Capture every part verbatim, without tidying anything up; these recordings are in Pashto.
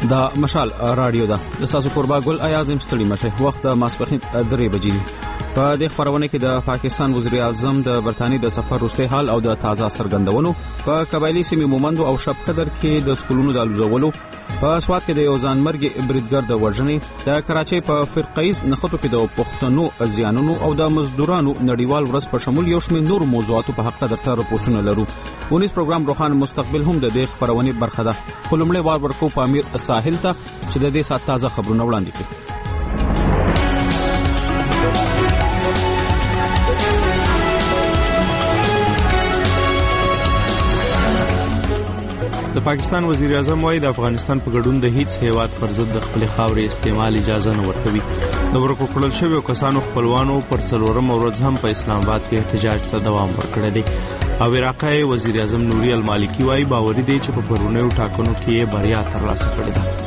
دا مشال رادیو ده د تاسو قربا ګل ایازم ستړي مشه وخت د ماسپخین درې بجې په دې خبرونه کې د پاکستان وزیر اعظم د برتانی د سفر وروسته حال او د تازه سرګندونو په قبایلی سیمې مومند او شب قدر کې د سکولونو د الوزولو په سواد کې د یو ځانمرګي بریدګر د وژنې د کراچۍ په فرقیز نخټو کې د پښتنو زیانونو او د مزدورانو نړیوال ورځ په شمول یو شمېر نور موضوعاتو په حق درته راپورټونه لرو. ونیس پروګرام روخان مستقبل هم د دې خبرونه برخه ده. خلمړې وار ورکو په امیر ساحل ته چې د دې سات تازه خبرونه وړاندې کړي. د پاکستان وزیر اعظم وايي د افغانستان په ګډون د هیڅ هیواد پر ضد د خپل خاورې استعمال اجازه نه ورکوي. د ورکو کړل شویو کسانو خپلوانو پر څلورم ورځ هم په اسلام آباد کې احتجاج ته دوام ورکړی دی. او عراقي وزیر اعظم نوري المالکی وايي باور دی چې په پرونیو ټاکنو کې بریا ترلاسه کړې ده.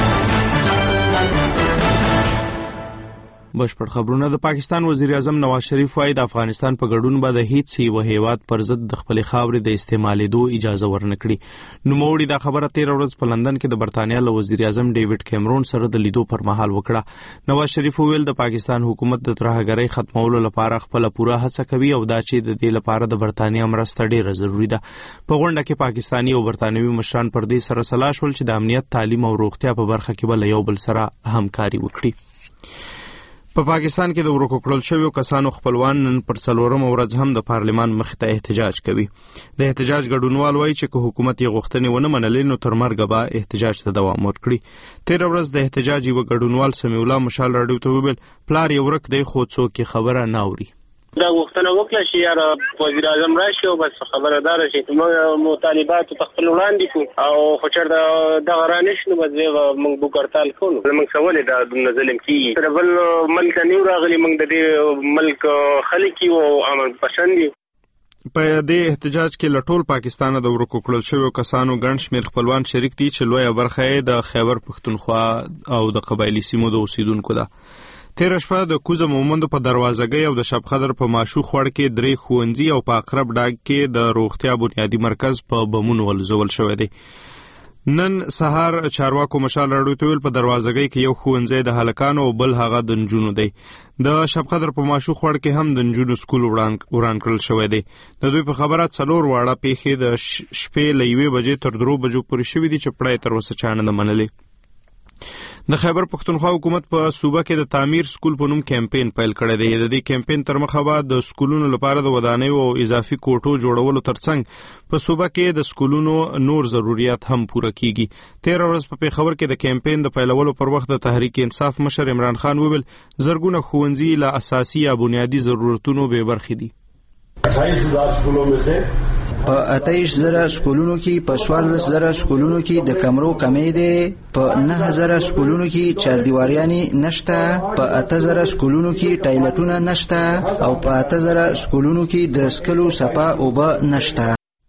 بشپړ خبرونه. د پاکستان وزیر اعظم نواز شریف وايي د افغانستان په ګډون به د هیڅ یو هیواد پر ضد د خپل خاورې د استعمالېدو اجازه ورنکړي. نو موړي دا خبره تیر ورځ په لندن کې د برتانیا له وزیر اعظم ډیوډ کیمرون سره د لیدو پر مهال وکړه. نواز شریف ویل د پاکستان حکومت د ترهګرۍ ختمولو لپاره خپل پوره هڅه کوي او دا چې د دې لپاره د برتانیا مرسته ډیره ضروری ده. په غونډه کې پاکستانی او برتانوي مشران پر دې سره سلا شول چې د امنیت، تعلیم او روغتیا په برخه کې بل یو بل سره همکاري وکړي. په پاکستان کې د ورکو کړل شویو کسانو خپلوان نن پر څلورم ورځ هم د پارلمان مخ ته احتجاج کوي. د احتجاج ګډونوال وایي چې که حکومت یې غوښتنې ونه منلې نو تر مرګه به احتجاج ته دوام ورکړي. تیر ورځ د احتجاج یو ګډونوال سمیع الله مشال راډیو ته وویل پلار یې ورک دی خو څوک خبره نه اوري. دا غوښتنه وکړه چې یاره وزیر اعظم راشي او بس خبردار شي موږ مطالبات په خپل وړاندې کوو او خو چېرته دغه رانشي نو بس موږ بوک هړتال کوو. موږ څه ولې دا دومره ظلم کېږي؟ د بل ملک نه یو راغلي، موږ د دې ملک خلک یو او امن پسند یو. په دې احتجاج کې له ټول پاکستانه د ورکو کړل شویو کسانو ګڼ شمېر خپلوان شریک دي چې لویه برخه یې د خیبر پښتونخوا او د قبایلي سیمو د اوسیدونکو ده. تیر شپه د کوزه مومندو په دروازګۍ او د شب خدر په ماشو خوړ کې درې ښوونځي او په اقرب ډاګ کې د روغتیا بنیادی مرکز په بمونو ولزول شوی دی. نن سهار چارواکو مشال راډیو ته ویل په دروازګۍ کې یو ښوونځی د هلکانو او بل هغه د نجونو دی. د شب خدر په ماشو خوړ کې هم د نجونو سکول وران کړل شوی دی. د دوی په خبره څلور واړه پیښې د شپې له یوې بجې تر درو بجو پورې شوي دي چې پړی تر اوسه چا نه منلې. د خیبر پښتونخوا حکومت په صوبه کې د تعمیر سکول په نوم کمپاین پیل کړی دی. د دې کمپاین تر مخه به د سکولونو لپاره د ودانیو او اضافي کوټو جوړولو ترڅنګ په صوبه کې د سکولونو نور ضرورت هم پوره کیږي. تیر ورځ په پیښور کې د کمپاین د پیلولو پر وخت د تحریک انصاف مشر عمران خان وویل زرګونه ښوونځي له اساسي یا بنیادی ضرورتونو بې برخې دي. अट्ठाईस हजार स्कूलों में से په اتایش زره سکولونو کې په څوارلس زره سکولونو کې د کمرو کمی دی، په نه هزاره سکولونو کې چاردیواریانی نشته، په اته زره سکولونو کې ټایلټونه نشته او په اته زره سکولونو کې د سکلو صفا اوبه نشته.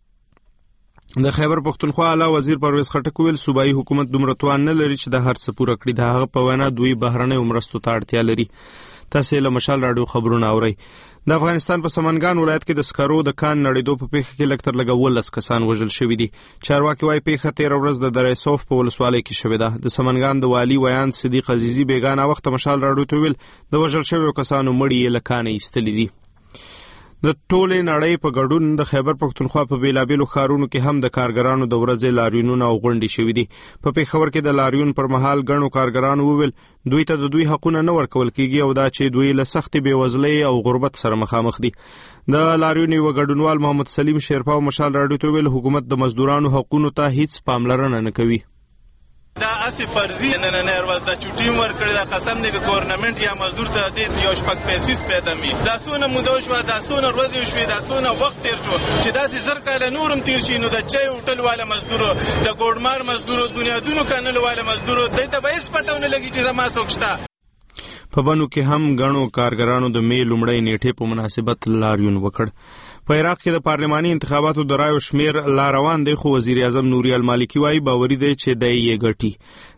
د خیبر پښتونخوا اعلی وزیر پرویز خټک ویل صوبایي حکومت دومره توان نه لري چې د هر څه پوره کړي. د هغه په وینا دوی بهرنۍ مرستو ته اړتیا لري. تاسو له مشال راډیو خبرونه اورئ. د افغانستان په سمنګان ولایت کې د سکرو د کان نړیدو په پیښه کې لږ تر لږه ولس کسان وژل شوي دي. چارواکي وايي پیښه تېره ورځ د دره صوف په ولسوالۍ کې شوې ده. د سمنګان د والي ویان صدیق عزیزي بیګانه وخت مشال راډیو ته ویل د وژل شویو کسانو مړي یې له کانه ایستلي دي. د ټولې نړۍ په ګډون د خیبر پښتونخوا په بیلابیلو ښارونو کې هم د کارګرانو د ورځې لاریونونه او غونډې شوي دي. په پیښور کې د لاریون پر مهال ګڼو کارګرانو وویل دوی ته د دوی حقونه نه ورکول کیږي او دا چې دوی له سختې بېوزلۍ او غربت سره مخامخ دي. د لاریون یو ګډونوال محمد سلیم شیرپا مشال راډیو ته ویل حکومت د مزدورانو حقونو ته هیڅ پاملرنه نه کوي. دا اسی فرضی نه نه نه ورځ د چټیم ورکړی دا قسم دی چې ګورنمنت یا مزدور ته د یو شپږ پیسې پیدا می دا سونه موده شو دا سونه ورځې شو دا سونه وخت تیر شو چې دا زر کاله نورم تیر شي نو د چای هوټل والا مزدور د ګورمار مزدور بنیادونو کانل والا مزدور د ته به هیڅ پته نه لګي چې زما سوکشته. په بنو کې هم غنو کارګرانو د می لومړی نیټه په مناسبت لاریون وکړ. په عراق کې د پارلماني انتخاباتو د رایو شمیر لا روان دی خو وزیر اعظم نوري المالکی وايي باوري دی چې د یې ګټي.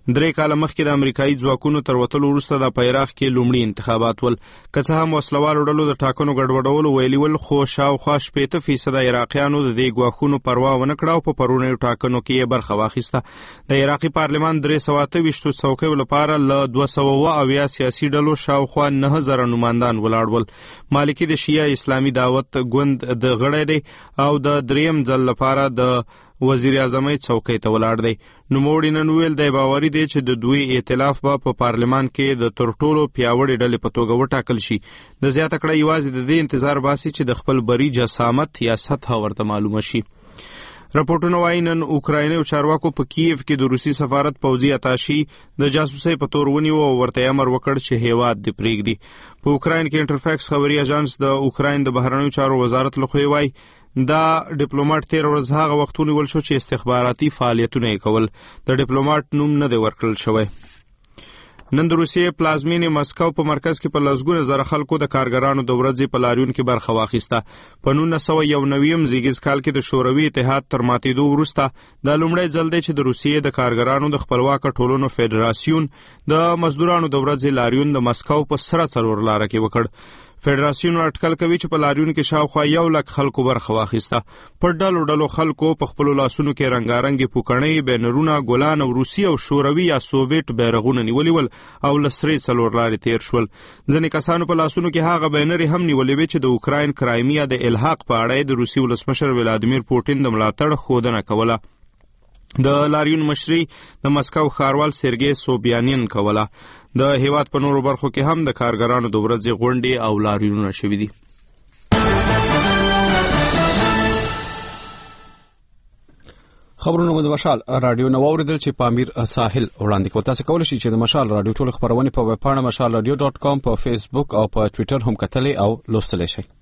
درې کاله مخکې د امریکایي ځواکونو تر وتلو وروسته د عراق کې لومړي انتخابات ول. که څه هم وسلوالو ډلو د ټاکنو ګډوډولو ویلي ول، خو شاوخوا شپېته فیصده عراقیانو د دې ګواښونو پروا ونه کړه او په پرونیو ټاکنو کې یې برخه واخیسته. د عراقي پارلمان درې سوه اته ویشتو څوکیو لپاره له دوه سوه اووه اویا سیاسي ډلو شاوخوا نهه زره نمایندان ولاړ ول. مالکي د شیعه اسلامي دعوت ګوند د غړی دی او د دریم ځل لپاره د وزیر اعظمۍ څوکۍ ته ولاړ دی. نوموړي نن ویل دی باوري دی چې د دوی ائتلاف به په پارلمان کې د تر ټولو پیاوړې ډلې په توګه وټاکل شي. د زیاته کړه یوازې د دې انتظار باسي چې د خپل بری جسامت یا سطح ورته معلومه شي. راپورټونه وايي نن اوکرایني چارواکو په کیف کې د روسي سفارت پوځي اتاشي د جاسوسۍ په تور ونیو او ورته امر وکړ چې هیواد دې پرېږدي. په اوکراین کې انټرفیکس خبري اژانس د اوکراین د بهرنیو چارو وزارت لخوا وايي دا ډیپلوماټ تیر ورځ هغه وختونه ول شو چې استخباراتي فعالیتونه یې کول. د ډیپلوماټ نوم نه دی ورکړل شوی. نن د روسیې پلازمینې مسکو په مرکز کې په لسګونه زره خلکو د کارګرانو د ورځې په لاریون کې برخه واخیسته. په نولس سوه یو نویم زیږیز کال کې د شوروي اتحاد تر ماتېدو وروسته دا لومړی ځل دی چې د روسیې د کارګرانو د خپلواک ټولنو فدراسیون د مزدورانو د ورځې لاریون د مسکو په سره څلور لاره کې وکړ. فدراسیون اټکل کوي چې په لاریون کې شاوخوا یو لک خلکو برخه واخیسته. په ډلو ډلو خلکو په خپلو لاسونو کې رنګارنګې پوکڼۍ، بینرونه، ګلان او روسي او شوروي یا سوویت بیرغونه نیولي ول او له سرې څلور لارې تیر شول. ځینې کسانو په لاسونو کې هغه بینرې هم نیولې وې چې د اوکراین کرایمیا د الحاق په اړه د روسي ولسمشر ولادیمیر پوټین د ملاتړ ښودنه کوله. د لاریون مشري د مسکو ښاروال سرګی سوبیانین کوله. د هیواد په نورو برخو کې هم د کارګرانو د ورځې غونډې او لاریونونه شوي دي. خبرونه د مشال رادیو نو اوریدل چې پامیر ساحل وړاندې کوي. تاسو کولای شئ چې د مشال رادیو ټول خبرونه په ویب پاڼه مشال رادیو ډاټ کام په فیسبوک او په ټوئیټر هم کتلې او لوستلې شئ.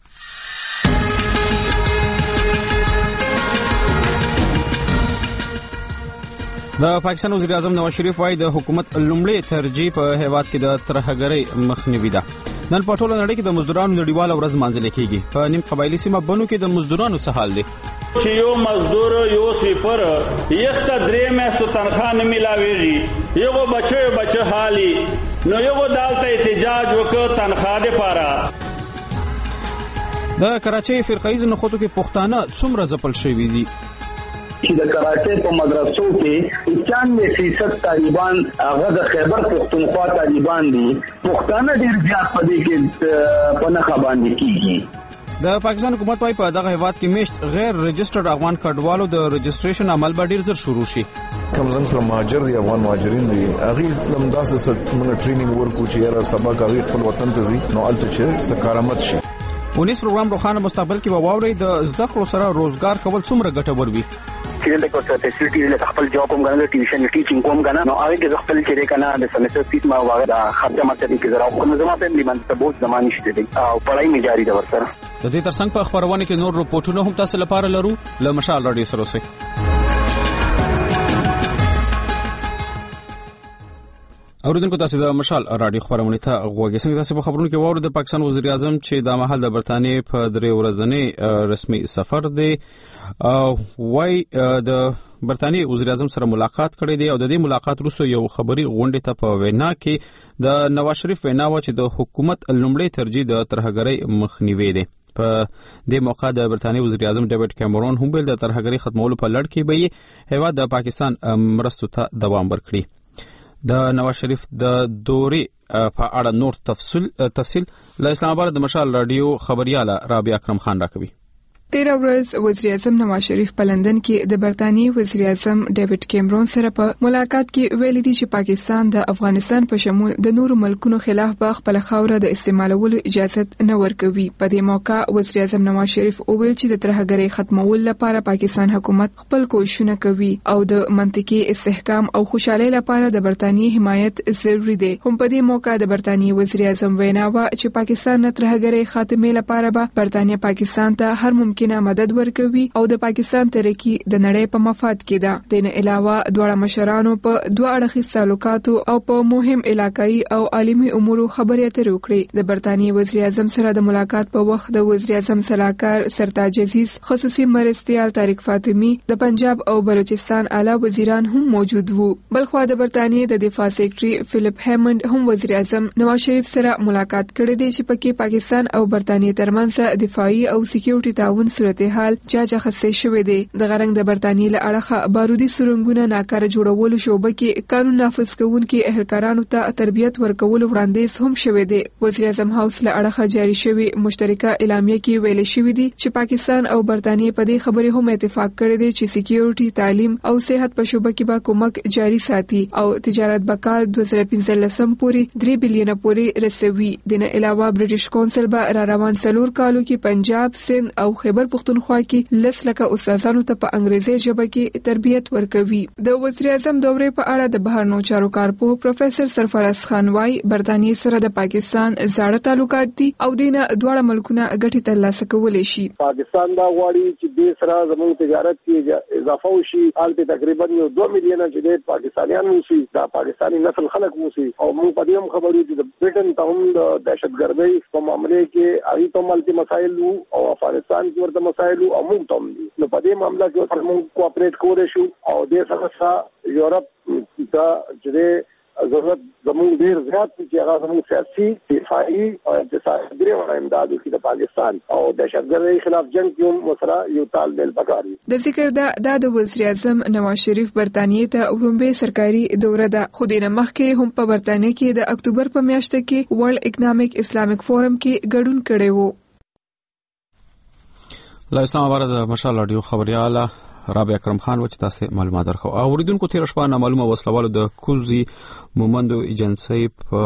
د پاکستان وزیر اعظم نواز شریف وايي د حکومت لومړی ترجیح په هیواد کې د ترهګرۍ مخنیوي ده. نن په ټوله نړۍ کې د مزدورانو نړیواله ورځ مانځل کېږي. په نیم قبایلي سیمه بنو کې د مزدورانو څه حال دی؟ چې یو مزدور یو سویپر یخته درې میاشتو تنخواه نه میلاویږي، یو بچو بچو حالي نو یو دالته احتجاج وکړ تنخواه دپاره. د کراچۍ فرقه ییزو نخودو کې پښتانه څومره ځپل شوي دي؟ چې د کراچۍ په مدرسو کې پنځانوي فیصد طالبان هغه د خیبر پښتونخوا طالبان دي. پښتانه ډېر زیات په دې کې په نښه باندې کېږي. د پاکستان حکومت وايي په دغه هیواد کې میشت غیر رجسټرډ افغان کډوالو د رجسټریشن عمل به ډیر زر شروع شي. کوم زم سره مهاجر دي افغان مهاجرین دي هغه لم داسې موږ ټریننګ ورکو چې یاره سبا کوي خپل وطن ته ځي نو الته چې سکارامت شي. ونیس پروګرام روخانه مستقبل کې به واوري د زده کړو سره روزګار کول څومره ګټور وي. چې د کوڅه فیسیلیټیز له خپل جاب کوم غواړي ټیوشن ټیچینګ کوم غواړي نو هغه د خپل چیرې کنه د سمستر فیس ما واغ د خرچه ماته دي کې زرا کوم زما په لیمن ته بہت زمانه شته دي او پړای می جاری ده ورسره. د دې ترڅنګ په خبرونه کې نور رپورټونه هم تاسو لپاره لرو. له مشال رادیو سره اوسئ. اوریدونکو تاسو د مشال رادیو خبرونه ته غوږی څنګه تاسو په خبرونو کې ووري د پاکستان وزیر اعظم چې د مهال د برتانیې په درې ورځنی رسمي سفر دی او وايي د برتانیې وزیر اعظم سره ملاقات کړی دی او د دې ملاقات وروسته یو خبري غونډه ته په وینا کې د نواز شریف وینا و چې د حکومت لومړی ترجیح د ترهګرۍ مخنیوي دی. په دې موقع د برتانیې وزیر اعظم ډیوډ کیمرون هم بل د ترهګرۍ ختمولو په لړ کې به هیواد د پاکستان مرستو ته دوام ورکړي. د نواز شریف د دورې په اړه نور تفصیل تفصیل له اسلام آباد د مشال رادیو خبرياله رابعه اکرم خان راکوي. تیره ورځ وزیر اعظم نواز شریف په لندن کې د برتانیې وزیر اعظم ډیوډ کیمرون سره په ملاقات کې ویلي دي چې پاکستان د افغانستان په شمول د نورو ملکونو خلاف به خپل خوره د استعمالولو اجازه نه ورکوي. په دې موقع وزیر اعظم نواز شریف وویل چې د ترهګرۍ ختمولو لپاره پاکستان حکومت خپل کوښښونه کوي او د منطقي استحکام او خوشحالۍ لپاره د برتانیې حمایت ضروري دی. هم په دې موقع د برتانیې وزیر اعظم وینا و چې پاکستان د ترهګرۍ خاتمې لپاره به برتانیې پاکستان ته هر ممکن ممکنه مدد ورکوي او د پاکستان ترقی د نړۍ په مفاد کې ده. د نه علاوه دواړه مشرانو په دوه اړخیز تعلقاتو او په مهم علاقائی او عالمي امورو خبرې اترې وکړې. د برتانیې وزیر اعظم سره د ملاقات په وخت د وزیر اعظم سلاکار سرتاج عزیز، خصوصي مرستیال طارق فاطمی، د پنجاب او بلوچستان اعلی وزیران هم موجود وو. بلخوا د برتانیې د دفاع سیکرټري فلیپ هیمند هم وزیر اعظم نواز شریف سره ملاقات کړې دی چې پکې پاکستان او برتانیې ترمنځ دفاعي او سکیورټي تعاون صورتحال جاج اخیستل شوې دی. د غرنګ د برتانیې له اړخه بارودي سرنګونه ناکاره جوړولو شوبه کې قانون نافذ کوونکي اهلکارانو ته تربیت ورکول وړاندیز هم شوې دی. وزیر اعظم هاوس له اړخه جاری شوی مشترکه اعلامیه کې ویل شوی دی چې پاکستان او برتانیې په دې خبرې هم اتفاق کړی دی چې سکیورټي، تعلیم او صحت په شوبه کې به کومک جاری ساتي او تجارت به کال دوه زره پنځلسم پورې درې بلین پورې رسوي. د نه علاوه برټش کونسل به را روان څلور کالو کې پنجاب، سند او خیبر پختونخوا کې لس لکه استادانو ته په انګریزي ژبه کې تربیت ورکوي. د وزیر اعظم دورې په اړه د بهرنیو چارو کارپوه پروفیسور سرفراز خان وايي برتانیې سره د پاکستان زاړه تعلقات دي او دینه دواړه ملکونه ګټې ترلاسه کولای شي. پاکستان دا غواړي چې د سره زموږ تجارت کې اضافه وشي. حالت تقریبا یو دوه میلیونه چې د پاکستانیان وسی دا پاکستانی نسل خلک وسی او موږ په دې هم خبرو چې د برټن ته هم د دهشتګردۍ په معاملې کې اړي ته ملتي مسایل او افغانستان کې ورته مسایل او موږ ته هم دي. نو په دې معاملې کې موږ کوآپریټ کولای شو او د سره یورپ دا چې ضرورت زموږ ډیر زیات چې هغه زموږ سیاسي، دفاعي او اقتصادي درې امدادو کې د پاکستان او دهشتګردۍ خلاف جنگ کې هم وسره یو تال بیل پکاري. د ذکر دا د وزیر اعظم نواز شریف برتانیې ته ورومبه سرکاري دوره ده. خو د مخکې هم په برتانیې کې د اکتوبر په میاشت کې ورلد اکونومیک اسلامیک فورم کې ګډون کړی وو. لا اسلام آباد د مشال رادیو خبرياله رابع اکرم خان وچ تاسو معلومات درکو. اوریدونکو تیر شپه نامعلومه وسلوالو د کوزي مومندو ایجنسی په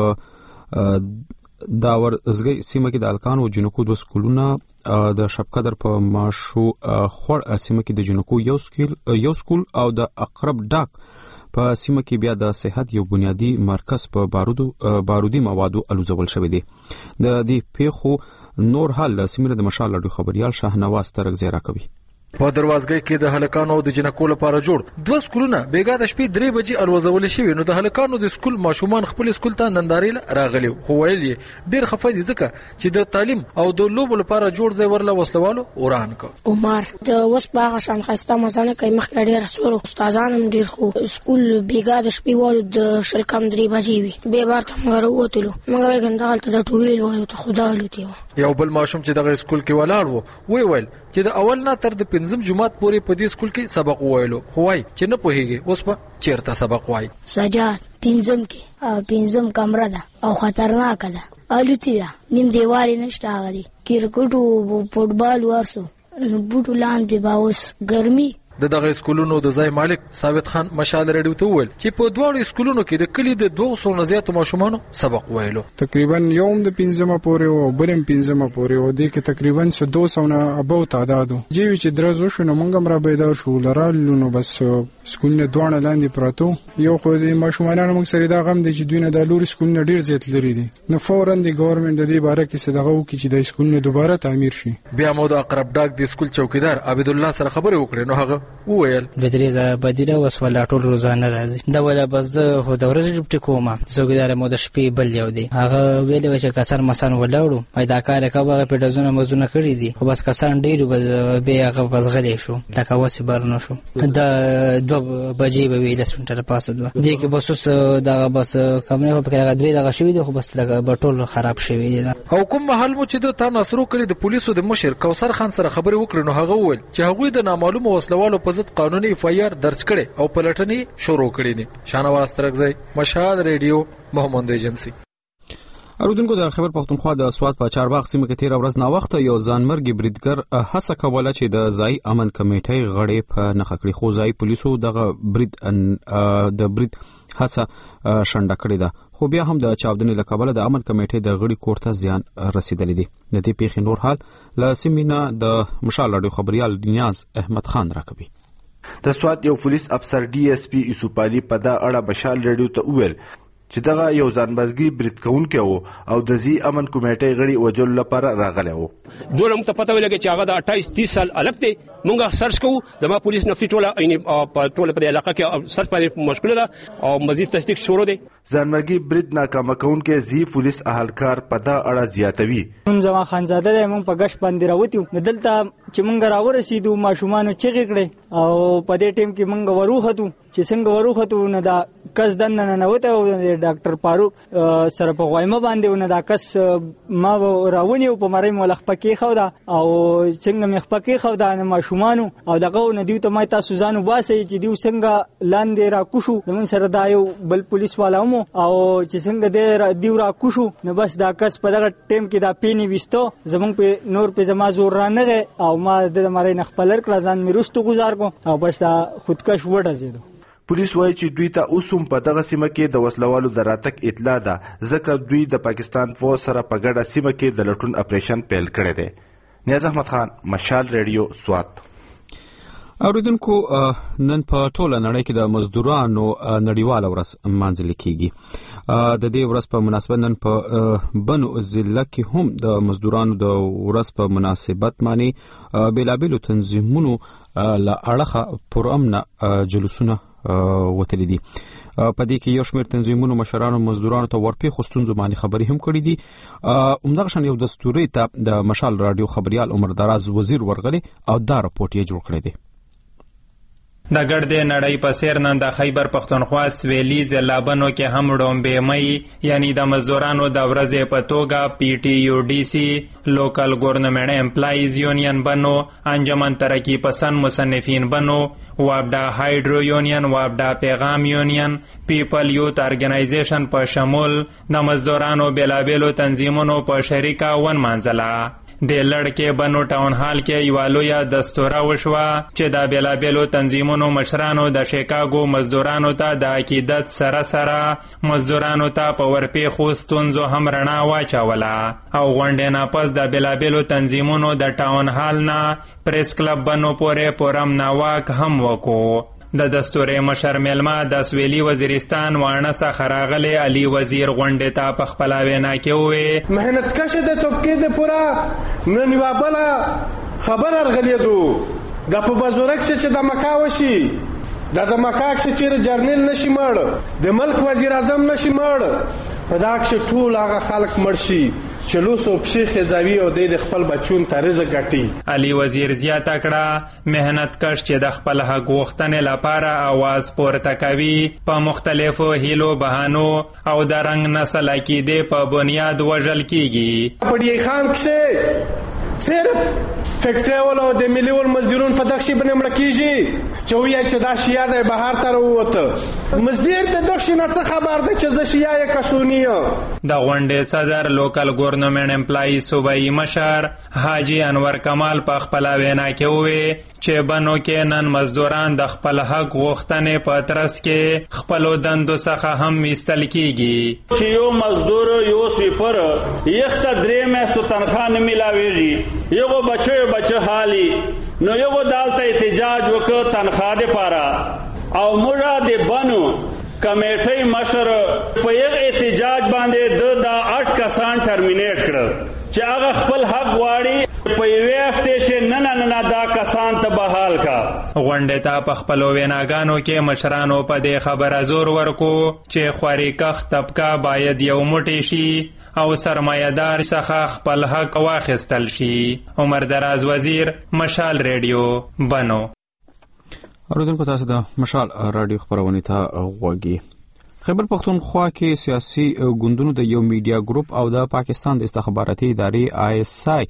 داور ازګي سیمه کې د الکانو جنکو د سکولونه د شپقدر په ماشو خور سیمه کې د جنکو یو سکول یو سکول او د اقرب ډاک په سیمه کې بیا د صحت یو بنیادی مرکز په بارودو بارودي موادو الوزول شوی دی. د دې پیخو نور حال سیمه د مشال رادیو خبريال شاهنواز ترک زیرا کوي. په دروازګۍ کې د هلکانو د جنکو لپاره جوړ دوه سکولونه بیګا د شپې درې بجې الوزول شوی. نو د هلکانو د سکول ماشومان خپل سکول ته نندارې راغلي خو ویل یې ډیر خفه دي ځکه چې د تعلیم او د لوبو لپاره جوړ ځای ورله وسلوالو وران کو. عمر د وسپاغه شان خسته مزانه کوي مخ ډیر سور استادان هم ډیر خو سکول بیګا د شپې ول د شرکم درې بجې وي به بار ته مغه وته مګر ګندال ته د ټویل ول ته خدا لوتي. یو بل ماشوم چې دغه سکول کې ولاړ وو وی ویل چې د اول نه تر د پنځم جمعات پورې په دې سکول کې سبق وایلو خو وای چې نه پوهیږي اوس په چیرته سبق وای. سجاد پنځم کې پنځم کمره ده او خطرناک ده الوتی ده نیم دیوال نشته غدي کرکټ فوټبال ورسو بوټو لاندې باوس ګرمي. د دغه سکولونو د ځای مالک ثابت خان مشال رادیو ته وویل چې په دواړو سکولونو کې د کلی د دوه سوو نه زیاتو ماشومانو سبق وایلو. تقریبا یوم د پنځمه پورې او بلم پنځمه پورې او د کې تقریبا څو دوه سوو نه ابو تعدادو جیوی چې درزو شنو مونږ هم را پیدا شو لرالو. نو بس سکولونه دوه لاندې پراتو یو خو د ماشومانو موږ سره دا غم دي چې دوی نه د لور سکولونه ډیر زیات لري دي. نو فورا د ګورنمنت د دې باره کې صدقه وکړي چې د سکولونه دوباره تعمیر شي. بیا مو د اقرب ډاک د سکول چوکیدار عبد الله سره خبرې وکړې نو هغه وویل بدریزه بدیره وسوله ټول روزانه راځي دا ولا بس خو د ورځې ډیپټ کومه څوګیدار مو د شپې بل یو دی هغه ویل چې کسر مسان ولاړو پیدا کار کوي په دزونه مزونه کړی دي خو بس کسان ډیرو به هغه بس غلې شو دا کوسي برنو شو دا دوه بجې به ویل سنټر پاسه دوه دې کې بس دا بس کمنه په کې غدري دا شوی دی خو بس دا ټول خراب شوی دی. او کوم محل مو چې د تاسو کړی د پولیسو د مشر کوثر خان سره خبرې وکړې نو هغه وویل چې هغه د نامعلومه وسلوالو په ضد قانوني اف آی آر درج کړي او پلټنې شروع کړي دي. شاهنواز ترکزی مشهد رادیو محمد ایجنسی. اردوونکو د خیبر پختونخوا د سواد په چارباغ سیمه کې تیر ورځ نا وخت یو ځانمرګي بریدګر هڅه کوله چې د ځای امن کمیټې غړي په نخ کړي خو ځای پولیسو دغه برید د برید هڅه شنډه کړې ده خو بیا هم د چاودنې له کبله د امن کمیټې د غړي کور ته زیان رسیدلی دی. د دې پیښې نور حال له سیمینه د مشال رادیو خبريال نیاز احمد خان راکوي. د سواد یو پولیس افسر ډي اس پی یوسف علي په دا اړه مشال رادیو ته وویل چې دغه یو ځانبازګي برید کوونکی و او د زی امن کمیټې غړي وجل لپاره راغلی و. دوی موږ ته پته ولګي چې هغه د اټایس تیس سال الګ دی. موږ سرچ کوو، زما پولیس نفسي ټوله په ټوله په علاقه کې سرچ باندې مشغوله ده او مزید تصدیق شروع دی. ځانبازګي برید ناکامه کوونکی زی پولیس اهلکار په دا اړه زیاتوي. موږ ځما خانزاده دی، موږ په غش باندې راوتیو نو دلته چې موږ راورسېدو ماشومان چغې کړې او په دې ټیم کې موږ وروختو چې څنګه وروختو نو دا کس دنه نه نوته او ډاکټر فاروق سره په غوایمه باندې نو دا کس ما راونی او په مړی ملخ پکې خو دا او څنګه مخ پکې خو دا ماشومان او دغه نو دیو ته ما تاسو ځانو باسي چې دیو څنګه لاندې را کوشو نو سره دا یو بل پولیس والو او چې څنګه دې دیو را کوشو نو بس دا کس په دغه ټیم کې دا پینی وستو زمونږ په نور په زما زور را نه او ما د مړی نه خپل کړ ځان مې رستو گزار کو او بس دا خودکش وډه زیدو. پولیس وایي چې دوی ته اوسم په دغه سیمه کې د وسلوالو د راتګ اطلاع ده، ځکه دوی د پاکستان فوج سره په ګډه سیمه کې د لټون اپریشن پیل کړی دی. نیاز احمد خان، مشال ریډیو، سوات. اوریدونکو، نن په ټوله نړۍ کې د مزدورانو نړیواله ورځ مانځل کیږي. د دې ورځ په مناسبت نن په بنو ضلع کې هم د مزدورانو د ورځ په مناسبت باندې بیلابیلو تنظیمونو له اړخه پرامنه جلوسونه وتلي دي. په دې کې یو شمېر تنظیمونو مشرانو مزدورانو ته ورپېښو ستونزو باندې خبرې هم کړې دي. همدغه شان یو دستوري ته د مشال راډیو خبريال عمر دراز وزیر ورغلی او دا رپورټ یې جوړ کړی دی. د ګردې نړۍ په څیر نن د خیبر پښتونخوا سویلي ضلعبنو کې هم ډومبې مئی یعنی د مزدورانو د ورځې په توګه پی ټي یو ډي سي، لوکل ګورنمنټ امپلایز یونین بنو، انجمن ترقی پسند مصنفین بنو، وابډا هایډرو یونین، وابډا پیغام یونین، پیپل یوت ارګنایزیشن په شمول د مزدورانو بیلابیلو تنظیمونو په شریکه ونمانځله. د لړکې بنو ټاون هال کې یوه لویه دستوره وشوه چې د بیلابیلو تنظیمونو مشرانو د شیکاګو مزدورانو ته د عقیدت سره سره مزدورانو ته په ورپېښو ستونزو هم رڼا واچوله او غونډې نه پس د بیلابیلو تنظیمونو د ټاون هال نه پریس کلب بنو پورې پورم ناواک هم وکړو. د دستوري مشر میلمه د سویلي وزیرستان وانه څخه راغلی علي وزیر غونډې ته په خپله وینا کې وویل محنت کشه د طبقې د پوره نن یوه بله خبر ارغلیدو دا په بازورک چې د مکا وشي دا د مکا کښې چیرې جرنیل نشي مړ د ملک وزیر اعظم نشي مړ په دا کښې ټول هغه خلک مړ شي چې لوس او پښې خزاوي او د خپل بچون ته رزق ګټي. علي وزیر زیاته کړه مهنت کش چې د خپل حق غوښتنې لپاره आवाज پورته کوي په مختلفو هیلو بهانو او د رنګ نسل عقیدې په بنیاد وژل کیږي. په دې خان کې صرف فکټری ولو د ملي ول مزدورون په دغه شی باندې مړ کیږي چې وایي چې دا شیا د بهر ته وروته مزدور د دغه شی نه څه خبر ده چې زه شیا یې کسونیه. د غونډې صدر لوکل ګورنمنټ امپلای صوبایي مشر حاجی انور کمال په خپل وینا کې وویل چې بنو کې نن مزدوران د خپل حق غوښتنې په ترڅ کې خپل دندو څخه هم ایستل کیږي چې یو مزدور یو سویپر یخته درې میاشتو تنخواه نه میلاویږي یو بچو بچو حالي نو یو دالته احتجاج وکړ تنخواه لپاره او موږ د بنو کمیټې مشر په یو احتجاج باندې د دا اټ کسان ټرمینیټ کړ چې هغه خپل حق غواړي په یوې هفتې چې نه نه نه دا کسان ته بحال کا. غونډې ته په خپلو ویناګانو کې مشرانو په دې خبره زور ورکو چې خواري کخ طبقه باید یو موټی شي او سرمایه‌دار څخه خپل حق واخیستل شي. عمر دراز وزیر، مشال ریډیو، بنو. اوریدونکو تاسو د مشال راډیو خبرونه ته غوږی. خیبر پښتونخوا کې سیاسي ګوندونو د یو میډیا ګروپ او د پاکستان د استخباراتي ادارې آی اس آی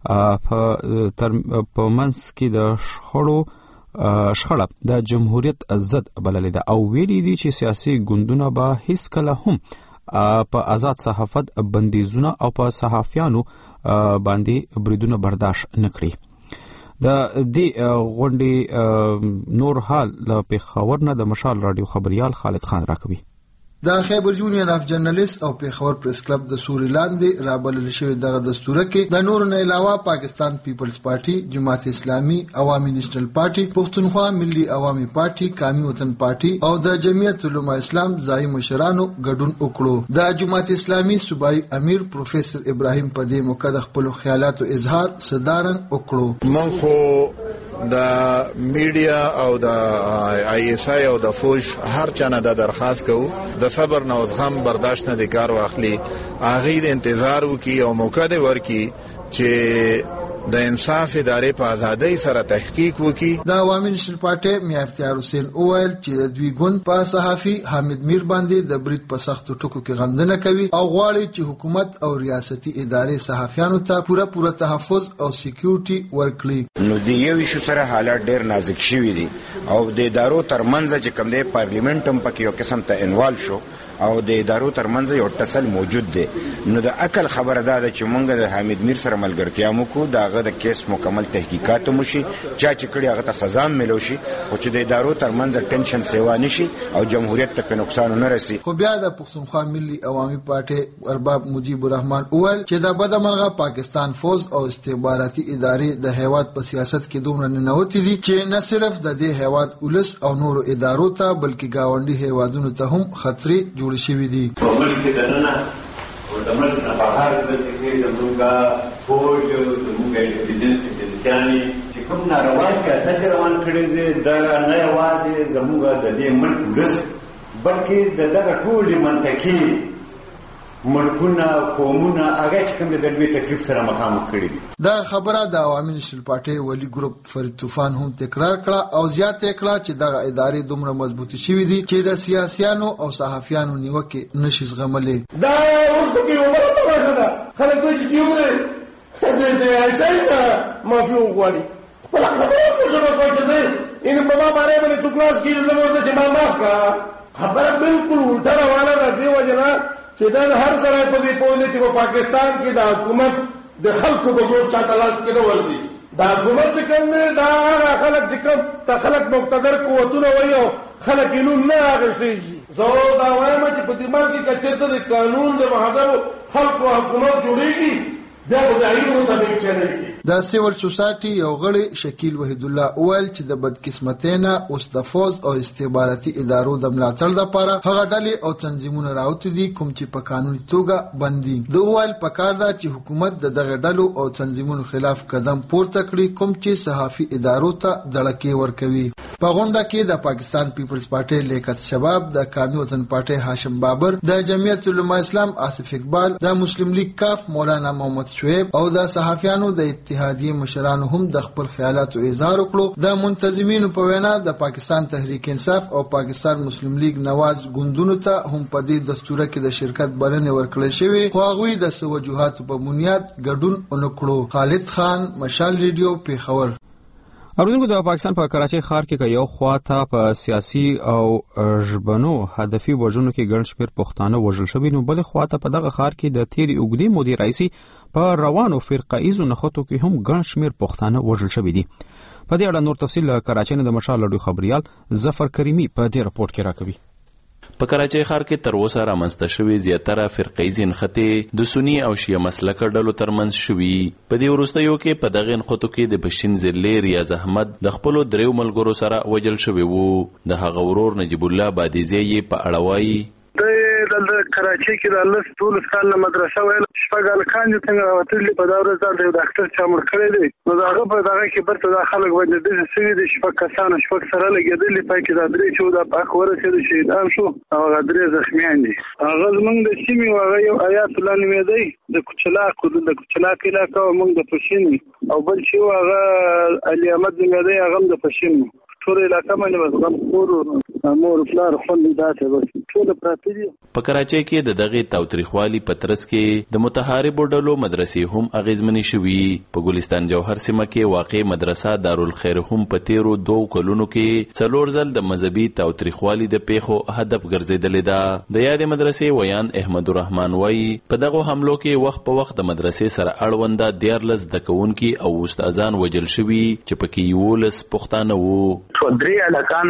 په منځ کې د شخړو شخړه د جمهوریت ضد بللې ده او ویلي دي چې سیاسي ګوندونه به هیڅ کله هم په آزاد صحافت بندیزونه او په صحافیانو باندې بریدونه برداشت نه کړي. د دې غونډې نور حال له پېښور نه د مشال راډیو خبريال خالد خان راکوي. د خیبر یونین اف جرنالیست او پیښور پریس کلب د سوري لاندې رابلل شوی دغه دستور کې د نور نه علاوه پاکستان پیپلز پارټي، جماعت اسلامي، عوامي نېشنل پارټي، پښتونخوا ملي عوامي پارټي، قومي وطن پارټي او د جمعیت علماء اسلام ځای مشرانو ګډون وکړو. د جماعت اسلامي صوبایي امیر پروفیسور ابراهیم په دې موقع د خپل خیالاتو اظهار صدارن وکړو. من خو د میډیا او د آی ایس آی او د فوج هر چانه د درخواست کوو د صبر نه او زغم برداشت نه د کار واخلي، هغه د انتظار وکي او موقع دی ورکي چې د انصاف ادارې په ازادۍ سره تحقیق وکي. د عوامي نېشنل پارټي میا افتیار حسین وویل چې د دوی ګوند په صحافي حامد میر باندې د برید په سختو ټکو کې غندنه کوي او غواړي چې حکومت او ریاستي ادارې صحافیانو ته پوره پوره تحفظ او سکیورټي ورکړي. نو د یو شو سره حالات ډېر نازک شوي دي او د ادارو ترمنځ چې کوم دی پارلیمنت هم پکې یو قسم ته انوالو شو او د ادارو ترمنځ یو ټسل موجود دی. نو د عقل خبره ده چې مونږ د حامد میر سره ملګرتیا وکړو، د هغه د کیس مکمل تحقیقات وشي، چا چې کړي هغه ته سزا ملو شي، خو چې د ادارو ترمنځ ټینشن سیوا نشي او جمهوریت ته نقصان نه رسي. خو بیا د پښتونخوا ملي عوامي پارټي ارباب مجيب الرحمن وویل چې د بدمرغه پاکستان فوج او استخباراتي ادارې د هیواد په سیاست کې دومره ننوتې دي چې نه صرف د دې هیواد ولس او نورو ادارو ته بلکې گاونډي هیوادونو ته هم خطرې جوړ شوی دي. په ملک کې دننه او د ملک نه بهر د چې زموږ فوج زموږ انټيليجنس ایجنسیانې چې کوم ناروا سیاست روان کړی دی دا نه یوازې زموږ د دې ملک ولس بلکې د دغه ټولې منطقې ملکونه قومونه هغه چې کوم د دوی تکلیف سره مخامخ کړي دي. دا خبره د عوامي نېشنل پارټي ولی ګروپ فرید طوفان هم تکرار کړه او زیات کړه چې دغه ادارې دومره مضبوطې شوې دي چې د سیاسيانو او صحافیانو نیوکه نشي زغملې. دا ورته کې ومره تماشه ده خلک وایي چې یو دې دې ایسای مافي وغواړي خپل خبره کوجه کوي ان په ما باندې باندې تو کلاس کې زموږ ته ما معاف کا خبره بالکل الټا روانه ده. دی وجنا چې دا هر ځای په دې پوهه چې په پاکستان کې د حکومت د خلکو په جوړ چا تلاش کې نه ورځي. دا حکومت کوم دا هغه خلک چې کوم ته خلک مقتدر قوتونه وایي خلک یې نوم نه اخیستي. زه دا وایم چې په دې باندې کې چې د قانون د مهذب خلکو حکومت جوړیږي دا به د عین مطابق چلېږي. د سیول سوسایټي یو غړی شکیل وحید الله اول چې د بدقسمتۍ نه اوس د فوج او استخباراتي ادارو د ملاتړ لپاره هغه ډلې او تنظیمونه راوتي دي کوم چې په قانوني توګه بندي. د اول په کار ده چې حکومت د دغه ډلو او تنظیمونو خلاف قدم پورته کړي کوم چې صحافي ادارو ته دړکې ورکوي. په غونډه کې د پاکستان پیپلز پارټي لیاقت شباب، د قومي وطن پارټي هاشم بابر، د جمعیت علماء اسلام آصف اقبال، د مسلم لیگ کاف مولانا محمد شعیب او د صحافیانو د اتحادیه مشرانو هم د خپل خیالاتو اظهار وکړو. د منتظمینو په وینا د پاکستان تحریک انصاف او پاکستان مسلم لیگ نواز ګوندونو ته هم په دې دستور کې د شرکت بلنه ورکړل شوې خو هغوی د توجهاتو په بنیاد ګډون ونکړو. خالد خان، مشال ریډیو، پیښور. اردوونکو د پاکستان په کراچۍ ښار کې یو خواته په سیاسي او ژبنو هدفي وژنو کې ګڼ شمېر پښتانه وژل شوي، نو بلې خواته په دغه ښار کې د تېرې اوږدې مودې راهیسې په روانو فرقاییزو نښتو کې هم ګڼ شمېر پښتانه وژل شوي دي. په دې اړه نور تفصیل له کراچۍ نه د مشال راډیو خبریال ظفر کریمي په دې رپورټ کې راکوي. په کراچۍ ښار کې تر اوسه رامنځته شوي زیاتره فرقیزې نښتې د سني او شیعه مسلکه ډلو ترمنځ شوي. په دې وروستیو کې په دغې نښتو کې د پښتین ضلع ریاض احمد د خپلو دریو ملګرو سره وژل شوی وو. د هغه ورور نجیب الله بادیزی یې په اړه وایي د کراچۍ کې د الله ټول کال نه مدرسه ویل شپږ الکان چې څنګه راوتلي په دا ورځ د یو ډاکټر چا مړ کړی دی نو د هغه په دغه کې برته دا خلک باندې داسې سوي دي شپږ کسان شپږ سره لګېدلي پای کې دا درې چې دا پاک ورسېد شهیدان شو او هغه درې زخمیان دي. هغه زمونږ د سیمې هغه یو آیات الله نومېدی د کوچلاک د کوچلاک علاقه او موږ د پښین او بل چې هغه علي احمد نومېدی هغه هم د پښین ټول علاقه باندې غم کور مور پلار خوندې داسې بس ټول پراته دي. په کراچۍ کې د دغې تاوتریخوالي په ترڅ کې د متحاربو ډلو مدرسې هم اغیزمنې شوي. په ګلستان جوهر سیمه کې واقع مدرسه دارالخیر هم په تیرو دوو کلونو کې څلور ځل د مذهبي تاوتریخوالي د پیښو هدف ګرځېدلې ده. د یادې مدرسې ویان احمد الرحمن وایي په دغو حملو کې وخت په وخت د مدرسې سره اړونده دیارلس زده کوونکي او استادان وژل شوي چې پکې یولس پښتانه وو. درې الکان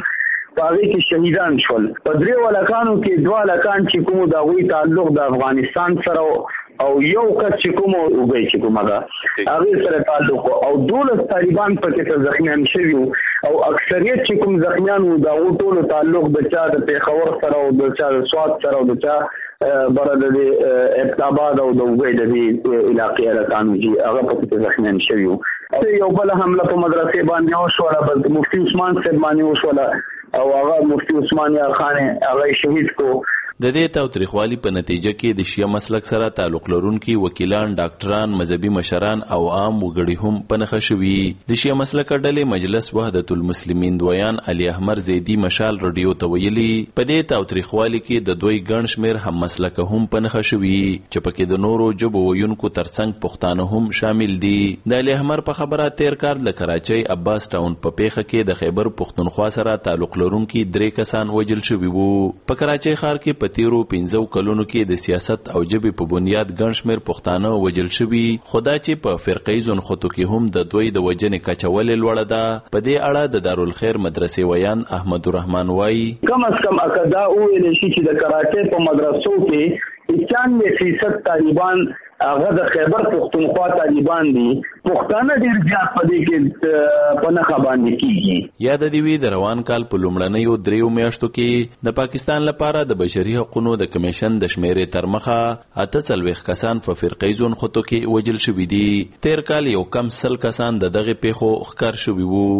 په هغه کې شهیدان شول. په درې ولکانو کې دوه لکان چې کوم د غوي تعلق د افغانستان سره او یو کس چې کوم وګړي چې کومه هغه سره تعلق او دولس طالبان پکې زخمیان شوي او اکثریت چې کوم زخمیان وو دا ټول تعلق د چا د پیښور سره او د چا د سواد سره او د چا برد د ابتاباد او د وګړي د علاقې راکانو چې هغه پکې زخمیان شوي وو. یو بل حمله په مدرسې باندې وشوله، بل مفتي عثمان صاحب باندې وشوله او هغه مفتي عثمان یار خان هغه شهید کو. د دې تاوتریخوالي په نتیجه کې د شیعه مسلک سره تعلق لرونکي وکیلان، ډاکټران، مذهبي مشران او عام وګړي هم په نښه شوي. د شیعه مسلک ډلې مجلس وحدت المسلمین دویان علي احمر زیدي مشال رادیو ته ویلي په دې تاوتریخوالي کې د دوی ګڼ شمېر هم مسلک هم په نښه شوي چې پکې د نورو ژبو ویونکو ترڅنګ پښتانه هم شامل دي. د علي احمر په خبره تیر کال د کراچۍ عباس ټاون په پیښه کې د خیبر پښتونخوا سره تعلق لرونکي درې کسان وژل شوي وو. په کراچۍ ښار کې په تیرو پنځو کلونو کې د سیاست او ژبې په بنیاد ګڼ شمېر پښتانه وژل شوي، خو دا چې په فرقه‌یزو نښتو کې هم د دوی د وژنې کچه ولې لوړه ده. په دې اړه د دارالخیر مدرسې ویان احمد الرحمن وایي کم از کم اکدا وویل شي چې د کراچۍ په مدرسو کې پنچانوے فیصد طالبان هغه د خیبر پښتونخوا طالبان دي، پښتانه ډیر زیات په دې کې په نښه باندې کیږي. یا د دې د روان کال په لومړنیو دریو میاشتو کې د پاکستان لپاره د بشري حقوقو د کمیشن د شمیرې تر مخه اته څلوېښت کسان په فرقه‌یزو نښتو کې وژل شوي دي. تیر کال یو کم سل کسان د دغه پیښو ښکار شوي وو.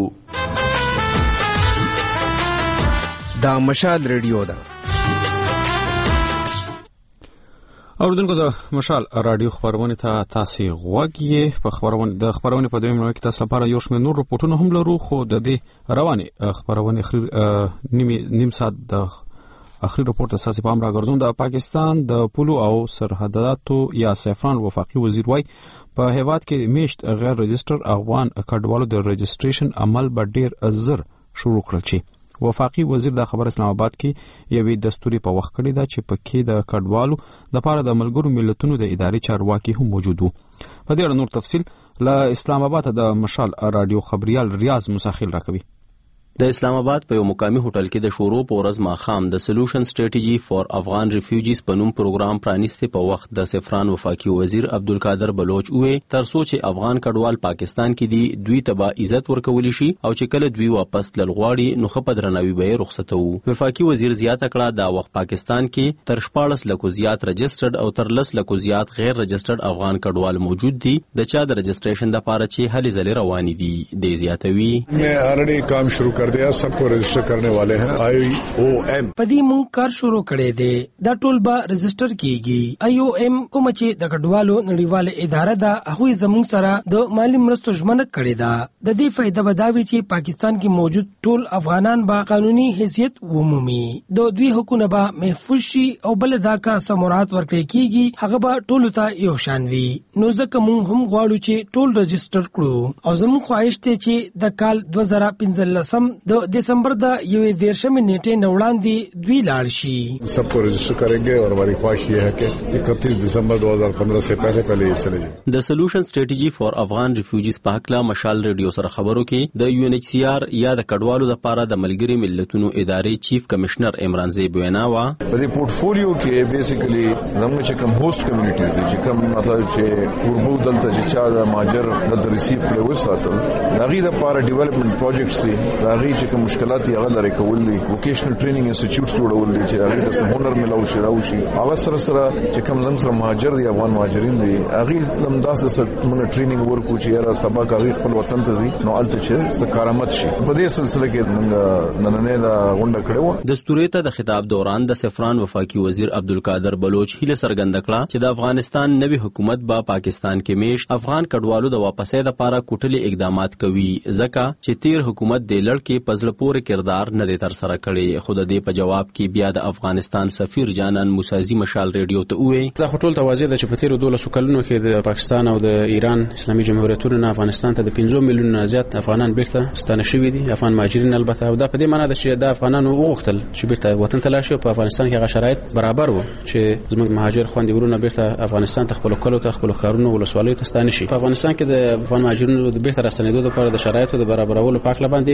دا مشال ریډیو ده. اوردونکو د مشال رادیو خبرونه ته تاسو غوږی په خبرونه د خبرونه په دویم نو کې تاسو لپاره یو شمېر نور رپورټونه هم لرو، خو د دې روانه خبرونه اخر نیم نیم ساعت د اخري رپورټ اساسي پام راګرځون. د پاکستان د پولو او سرحداتو یا سفران وفاقي وزیر وای په هیواد کې میشت غیر رجستر افغان کډوالو د رجستریشن عمل به ډیر زر شروع کړل شي. وفاقي وزیر د خبر اسلام آباد کې یوې دستوري په وخت کړی دا چې پکې د کډوالو د لپاره د ملګرو ملتونو د اداري چارواکي هم موجود وو. په دې اړه نور تفصيل له اسلام آباد د مشال رادیو خبريال ریاض مساخیل راکوي. د اسلام آباد په یو مقامي هوټل کې د شورو په ورځ ماخام د سولوشن سټریټیجي فار افغان ریفیوجیز په نوم پروګرام پرانیسته په وخت د سفران وفاقي وزیر عبدالقادر بلوچ وې تر څو چې افغان کډوال پاکستان کې دي دوی ته به عزت ورکول شي او چې کله دوی واپس لغواړي نو خپل درناوي به رخصتو. وفاقي وزیر زیاته کړه دا وخت پاکستان کې تر شپاړس لکو زیات رجسټرډ او تر لس لکو زیات غیر رجسټرډ افغان کډوال موجود دي د چا د رجسټریشن لپاره چې هلې ځلې روان دي. د زیاتوي میں آلریډي کام شروع کر دیا سب کو رجسٹر کرنے والے ہیں آئی او ایم پدی مون کار شروع کړي دي دا ټول به رجسٹر کیږي. آئی او ایم کوم چې د کډوالو نړیواله اداره ده هغه زموږ سره د مالی مرستو ژمنه کړې ده. د دې فائدہ بداوي چې پاکستان کې موجود ټول افغانان به قانوني حیثیت ومومي، د دوی حقوقونه به محفوظ شي او بل دا کا سمورات ورکړي کیږي هغه به ټول ته یو شان وي. نو ځکه مون هم غواړو چې ټول رجسٹر کړو او زموږ خواهش ته چې د کال دو ہزار پنځلسم د دسمبر دا یوې دیرشمې نیټې نه وړاندې دوی لاړ شي. سب کو رجسٹر کریں گے اور ہماری خواہش یہ ہے کہ اکتیس دسمبر دو ہزار پندرہ سے پہلے پہلے یہ چلے جائیں. د سولوشن سټریټیجي فار افغان ریفیوجیز په حقله مشال ریډیو سره خبرو کې د یو ان ایچ سی آر یا د کډوالو لپاره د ملګری ملتونو ادارې چیف کمشنر عمران زیب وینا وا په دې پورټفولیو کې بیسیکلی زموږ چې کوم هوست کمیونټیز دي چې کوم مطلب چې قربو دلته چې چا د ماجر دلته ریسیو کړي وساتل دغه د لپاره ډیولپمنٹ پروجیکټس دي دغه چې کوم مشکلات یې هغه لري کول دي ووکیشنل ټریننګ انسټیټیوټس جوړول دي چې هغه د سمونر ملاو شي راوشي هغه سره سره چې کوم زموږ سره مهاجر دي افغان مهاجرین دي هغه لمداس سره موږ ټریننګ ورکو چې یاره سبا کاغی خپل وطن ته ځي نو الته چې سکارامت شي. په دې سلسله کې موږ نننې دا غونډه کړو. دستوري ته د خطاب دوران د سفران وفاقي وزیر عبدالقادر بلوچ هیله څرګنده کړه چې د افغانستان نوي حکومت با پاکستان کې میش افغان کډوالو د واپسې لپاره کوټلي اقدامات کوي ځکه چې تیر حکومت د لړ کې پزله پورې کردار نه دی تر سره کړی. خو د دې په جواب کې بیا د افغانستان سفیر جانان موسازی مشال ریډیو ته وې دا ټول توازی د چې په تیر دولسو کلونو کې د پاکستان او د ایران اسلامي جمهوریتونو نه افغانستان ته د پنځه میلیون زیات افغانان بیرته ستانه شوي دي افغان مهاجرین البته او دا په دې معنی ده چې د افغانانو وغوښتل چې بیرته وطن ته لاړ شي. په افغانستان کې هغه شرایط برابر وو چې زموږ مهاجر خويندې ورونه بیرته افغانستان ته خپل کلو ته خپل کارونو ولسوالیو ته ستانه شي. په افغانستان کې د افغان مهاجرینو د بیرته راستنېدو لپاره د شرایطو د برابرولو په اړه باندې نه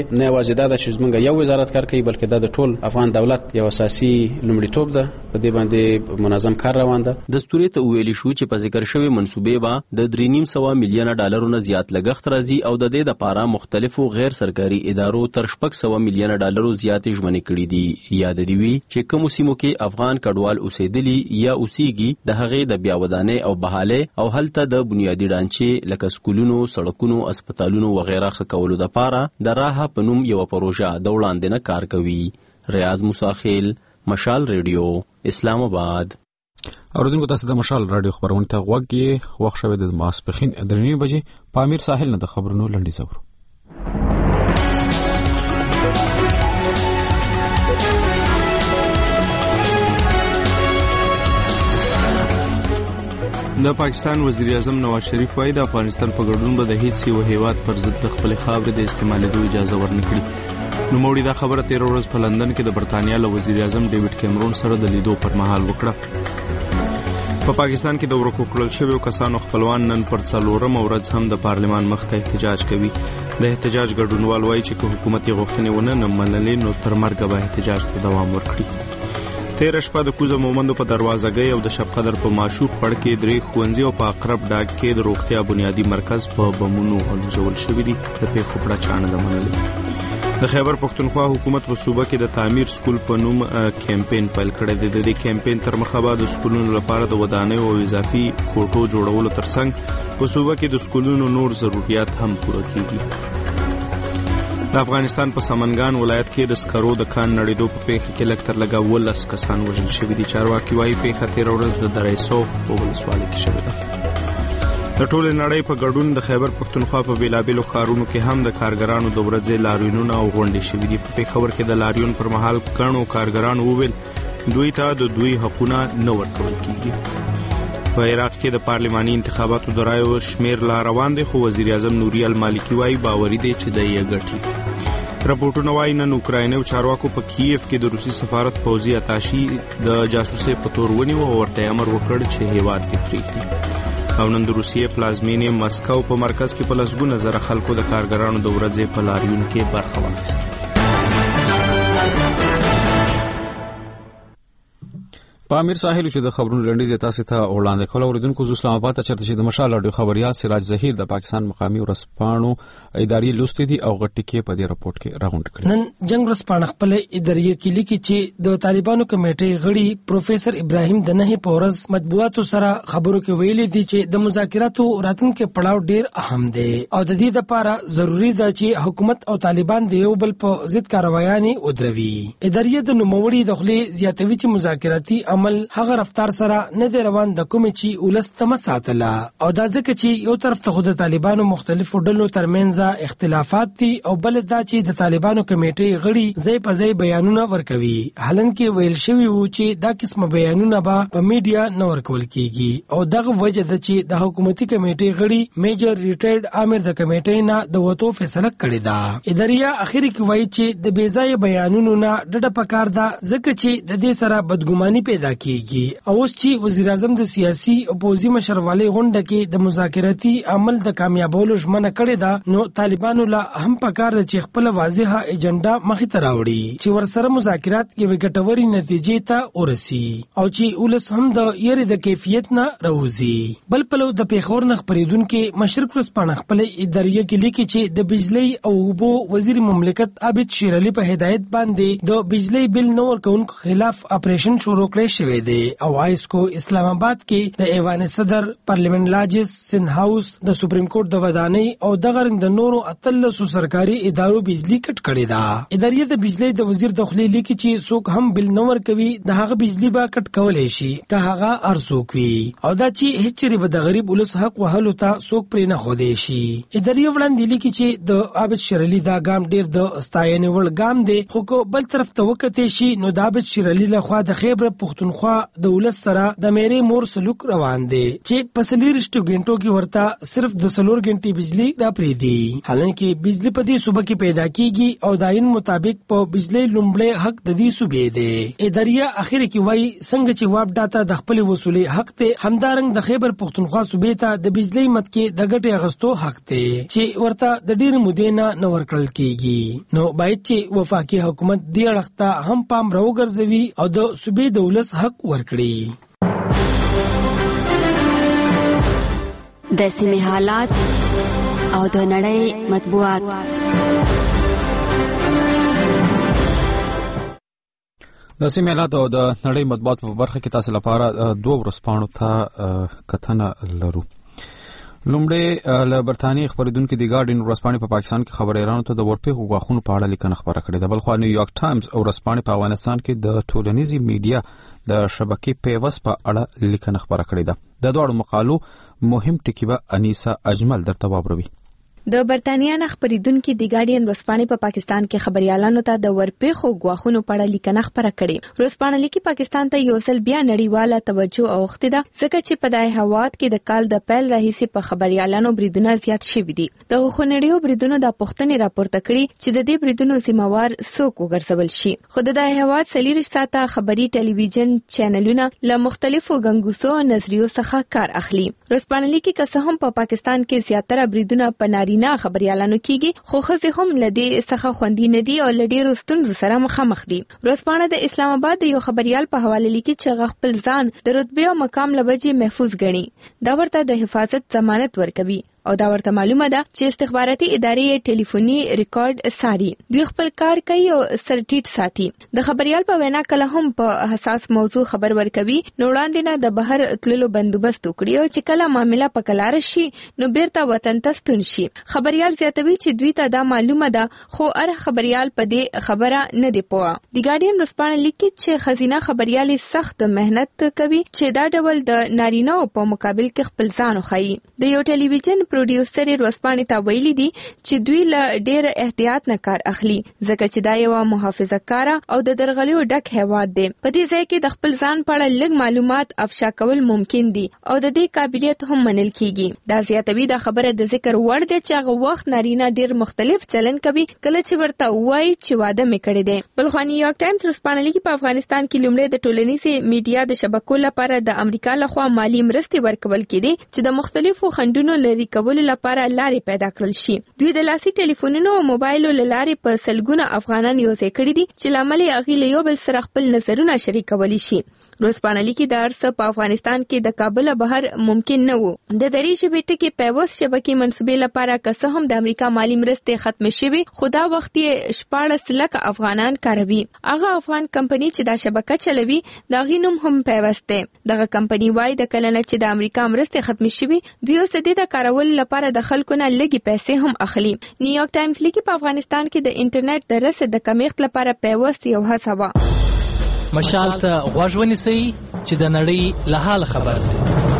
یوازې دا چې زمونږ یو وزارت کار کوي بلکې دا د ټول افغان دولت یو اساسي لومړیتوب ده. په دې باندې منظم کار روان ده. دستوري ته ویلي شو چې په ذکر شوی منسوبې با د درې نیم سوه میلیونه ډالرو نه زیات لګښت راځي او د دې لپاره مختلفو غیر سرکاري ادارو تر شپږ سوه میلیونه ډالرو زیاتې ژمنې کړې دي. یاد دي وی چې کوم سیمو کې افغان کډوال اوسېدلي یا اوسېږي د هغې د بیا ودانۍ او بحالۍ او هلته د بنیادي ډانچې لکه سکولونو، سړکونو، اسپیټالونو وغیره ښه کولو دپاره د راه په نوم یوه پروژه د وړاندې نه کار کوي. ریاض موساخیل، مشال ریډیو، اسلام آباد. اوریدونکو تاسو د مشال رادیو خبرونه ته غوږ کې وخت شوه د ماسپخین درې نیمې بجې په امیر ساحل نه د خبرونو لنډیز اورو. د پاکستان وزیر اعظم نواز شریف وايي د افغانستان په ګډون به د هیڅ یو هیواد پر ضد د خپل خاورې د استعمالېدو اجازه ورنکړي. نو موړي دا خبره تیر ورځ په لندن کې د برتانیا له وزیر اعظم ډیوډ کیمرون سره د لیدو پر مهال وکړه. په پاکستان کې د ورکو کړل شویو کسانو خپلوان نن پر څلورم ورځ هم د پارلمان مخ ته احتجاج کوي. د احتجاج ګډونوال وايي چې که حکومت یې غوښتنې ونه نه منلې نو تر مرګه به احتجاج ته دوام ورکړي. تیر شپه د کوزه مومندو په دروازګۍ او د شب قدر په ماشوق پړ کې درې ښوونځي او په اقرب ډاګ کې د روغتیا بنیادی مرکز په بمونو الوزول شوي دي. د پیښو پړه چانه ده منلې. د خیبر پښتونخوا حکومت په صوبه کې د تعمیر سکول په نوم کمپاین پیل کړی دی. د دې کمپاین تر مخه به د سکولونو لپاره د ودانیو او اضافي کوټو جوړولو ترڅنګ په صوبه کې د سکولونو نور ضرورت هم پوره کیږي. د افغانستان په سمنګان ولایت کې د سکرو د کان نړیدو په پیښه کې لږ تر لږه ولس کسان وژل شوي دي. چارواکي وايي پیښه تېره ورځ د دره صوف په ولسوالۍ کې شوې ده. د ټولې نړۍ په ګډون د خیبر پښتونخوا په بېلابېلو ښارونو کې هم د کارګرانو د ورځې لاریونونه او غونډې شوي دي. په پېښور کې د لاریون پر مهال ګڼو کارګرانو وویل دوی ته د دوی حقونه نه ورکول کېږي. په عراق کې د پارلماني انتخاباتو د رایو شمیر لا روان دی خو وزیر اعظم نوري المالکي وايي باوري دی چې دی یې ګټي. راپورټونه وايي نن اوکرایني چارواکو په کیف کې د روسي سفارت پوځي اتاشي د جاسوسۍ په تور ونیو او ورته امر وکړ چې هیواد دې پرېږدي. او نن د روسیې پلازمینې مسکو په مرکز کې په لسګونه زره خلکو د کارګرانو د ورځې په لاریون کې برخه واخیسته. په امیر ساحل چې د خبرونو لنډیز تاسو ته وړاندې کول اوریدونکو ز اسلام آباد ته چرته چې د مشال رادیو خبريال سراج ظهیر د پاکستان مقامي ورسپانو اداري لوستې دي او غټي کې په دې رپورت کې راغونډ کړي. نن جنگ ورسپانه خپل اداري کې لیکي چې د طالبانو کمیټې غړي پروفیسور ابراهیم دنهي پورز مطبوعاتو سره خبرو کې ویلي دي چې د مذاکراتو راتلونکو پړاو ډیر اهم دي او د دې لپاره ضروری ده چې حکومت او طالبان د یو بل په ضد کاروایاني ودروي. اداري د نوموړي د خلی زیاتوي چې مذاکراتي عمل هغه رفتار سره نه دی روان د کوم چې ولستمه ساتله او دا ځکه چې یو طرف ته خود طالبانو مختلفو ډلو ترمنځ اختلافات دي او بل دا چې د طالبانو کمیټې غړي ځای په ځای بیانونه ورکوي. حالانکه ویل شوی وو چې دا قسمه بیانونه به په میډیا نه ورکول کیږي او دغه وجه ده چې د حکومتي کمیټې غړي میجر ریټایرډ امیر د کمیټې نه د وټو فیصله کړې ده. اداريه اخیری کې وایي چې د بیځای بیانونو نه ډډه پکار ده ځکه چې د دې سره بدګماني پیدا کیږي. او اوس چې وزیر اعظم د سیاسي او پوځي مشروالي غونډه کې د مذاکراتي عمل د کامیابولو ژمنه کړې ده نو طالبانو لا هم پکار د چې خپل واضحه ایجنډا مخې ته راوړي چې ورسره مذاکرات کې وګټوري نتیجې ته ورسي او چې ولس هم د یری د کیفیت نه راوځي. بل پلو د پیښور نه خبرېدونکو مشرق ورسپانه خپل اداريه کې لیکي چې د بجلی او اوبو وزیر مملکت عابد شیر علي په هدایت باندې د بجلی بل نور کونکو خلاف اپریشن شروع کړی شوی دی او آیسکو اسلام آباد کې د ایوان صدر پارلیمنت لاجس سن هاوس د سپریم کورټ د ودانۍ او د غرنګ د نورو اتلسو سرکاري ادارو بجلی کټ کړی دا. اداريه د بجلی د وزیر داخلي لیکي چې څوک هم بل نور کوي د هغه بجلی با کټ کولای شي که هغه ارزوک وي او دا چې هیڅ چری به د غریب ولس حق وهلو ته څوک پرې نه خو دی شي. اداريه وړاندې لیکي چې د عابد شیر علي دا ګام ډیر د استاینې وړ ګام دی خو کو بل طرف ته وکته شي نو د عابد شیر علي له خوا د خیبر پښتون پښتونخوا د ولس سره د میرې مور سلوک روان دی چې په څلوېښتو غنټو کې ورته صرف د څلور غنټې بجلی راپرېږدي. حالانکه بجلی په دې صوبه کې پیدا کیږي او د آئین مطابق په بجلی لومړی حق د دې صوبې دی. اداریه اخر کې وایي څنګه چې وابډا ته د خپل وصولي حق ته همدارنګ د خیبر پښتونخوا صوبې ته د بجلی مت کې د ګټې اغستو حق ته چې ورته د ډېر مودې نه نه ورکړل کیږي. نو باید چې وفاقي حکومت دې اړخ ته هم پام راوګرځوي او د صوبې د ولس حق ورکړي. د سیمې حالات او د نړۍ مطبوعات. د سیمې حالات او د نړۍ مطبوعات په برخه کې تاسو لپاره دوه ورځپاڼو ته کتنه لرو. لومړی له برتانیې خبرېدونکي د ګارډین ورځپاڼې په پاکستان کې خبریالانو ته د ورپېښو غاښونو په اړه لیکنه خپره کړې ده. بلخوا نیویارک ټایمز او ورځپاڼې په افغانستان کې د ټولنیزې میډیا د شبکې پیوست په اړه لیکنه خپره کړې ده. د دواړو مقالو مهم ټکي به انیسا اجمل درته واوروي. د برتانیا نه خبرېدونکي د ګارډین ورځپاڼې په پاکستان کې خبريالانو ته د ورپېښو غواخونو په اړه لیکنه خپره کړې. ورځپاڼه لیکي پاکستان ته یو ځل بیا نړیواله توجه اوښتې ده ځکه چې په دای هواد کې د کال د پیل راهیسې په خبريالانو بریدونه زیات شوي دي. د خونړیو بریدونو د پښتنې راپورته کړي چې د دې بریدونو ذمہوار څوک وګرځول شي. خو د دای هواد څلور ساعته خبري ټلویزیون چینلونه له مختلفو غنګوسو نظریو څخه کار اخلي. ورځپاڼه لیکي که څه هم په پاکستان کې زیاتره بریدونه په نارینه خبريالانو کېږي خو ښځې هم له دې څخه خوندي نه دي او له ډېرو ستونزو سره مخامخ دي. ورځپاڼه د اسلام آباد د یو خبريال په حواله لیکي چې هغه خپل ځان د رتبې او مقام له وجې محفوظ ګڼي. دا ورته د حفاظت ضمانت ورکوي او دا ورته معلومه ده چې استخباراتي ادارې ټلیفوني ریکارډ ساري. دوی خپل کار کوي او سر ټیټ ساتي. د خبريال په وینا کله هم په حساس موضوع خبر ورکوي نو وړاندې نه د بهر تللو بندوبست وکړي او چې کله معاملې په کلار شي نو بیرته وطن ته ستون شي. خبريال زیاتوي چې دوی ته دا معلومه ده خو هر خبريال په دې خبره نه دی پوه. د ګارډین ورځپاڼه لیکي چې خزینه خبريال سخت مهنت کوي چې دا ډول د نارینه په مقابل کې خپل ځان وښيي. د یو ټلویزیون پروډیوسر ورځپاڼې ته ویلي دي چې دوی له ډېر احتیاط نه کار اخلي ځکه چې دا یو محافظه‌کاره او د درغلیو ډک هیواد دی. په دې ځای کې د خپل ځان په اړه لږ معلومات افشا کول ممکن دي او د دې قابلیت هم منل کیږي. دا زیاتوي د خبره د ذکر وړ دی چې هغه وخت نارینه ډېر مختلف چلن کوي کله چې ورته وایي چې واده مې کړی دی. بلخوا نیویارک ټایمز ورځپاڼه لیکي په افغانستان کې لومړی د ټولنیزې میډیا د شبکو لپاره د امریکا لخوا مالی مرستې ورکول کېدې چې د مختلفو خنډونو لري کول لپاره لارې پیدا کړل شي. دوی د لاسي ټلیفونونو او موبایلو لارې په سلګونه افغانان یو ځای کړي دي چې لامل یې هغوی له یو بل سره خپل نظرونه شریکولی شي. ورځپاڼه لیکي دا هر څه په افغانستان کې د کابل بهر ممکن نه وو. د درې ژبې ټکي پیوست شبکې منصوبې لپاره که څه هم د امریکا مالی مرستې ختمې شوې خو دا وخت یې شپاړس لکه افغانان کاروي. هغه افغان کمپنۍ چې دا شبکه چلوي د هغې نوم هم پیوست دی. دغه کمپنۍ وایي د کله نه چې د امریکا مرستې ختمې شوې دوی اوس د دې د کارولو لپاره د خلکو نه لږې پیسې هم اخلي. نیویارک ټایمز لیکي په افغانستان کې د انټرنیټ د رسد د کمیښت لپاره پیوست یو هڅه وه. مشال ته غوږ ونیسئ چې د نړۍ له حال خبر شئ.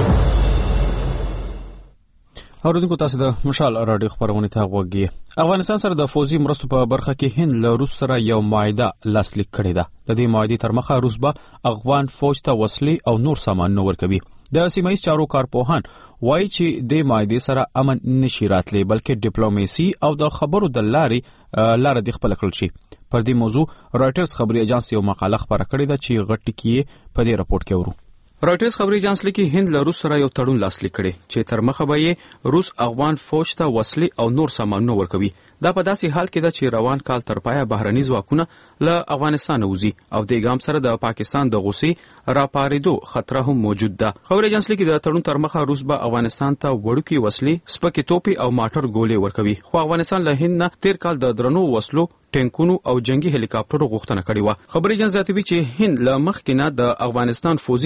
اوریدونکو تاسو د مشال رادیو خبرونه ته غوږی. افغانستان سره د فوزي مرستو په برخه کې هند له روس سره یو معاهده لاسلیک کړې ده. د دې معاهدې تر مخه روس به افغان فوج ته وسلې او نور سامان نه ورکوي. د سیمایي چارو کارپوهان وایي چې د معاهدې سره امن نشي راتلی بلکې ډیپلوماسي او د خبرو د لارې لار د خپل کړل شي. پر دې موضوع رائټرز خبري اژانس یو مقاله خبره کړې ده چې غټ ټکی په دې راپورټ کې ورو. رائټرز خبري اژانس لیکي هند له روس سره یو تړون لاسلیک کړي چې تر مخه به یې روس افغان فوج ته وسلې او نور سامانونه ورکوي. دا په داسې حال کې ده چې روان کال تر پایه بهرني ځواکونه له افغانستان وځي او د ګام سره د پاکستان د غوسې راپاریدو خطر هم موجود ده. خبري اژانس لیکي د تړون تر مخه روس به افغانستان ته وړوکي وسلې سپکې توپي او ماټر ګولې ورکوي خو افغانستان له هند نه تیر کال د درنو وسلو ټینکونو او جنگي هلیکاپټرو غوښتنه کړې و. خبري اژانس زیاتوي چې هند له مخکې نه د افغانستان فوزي افسرانو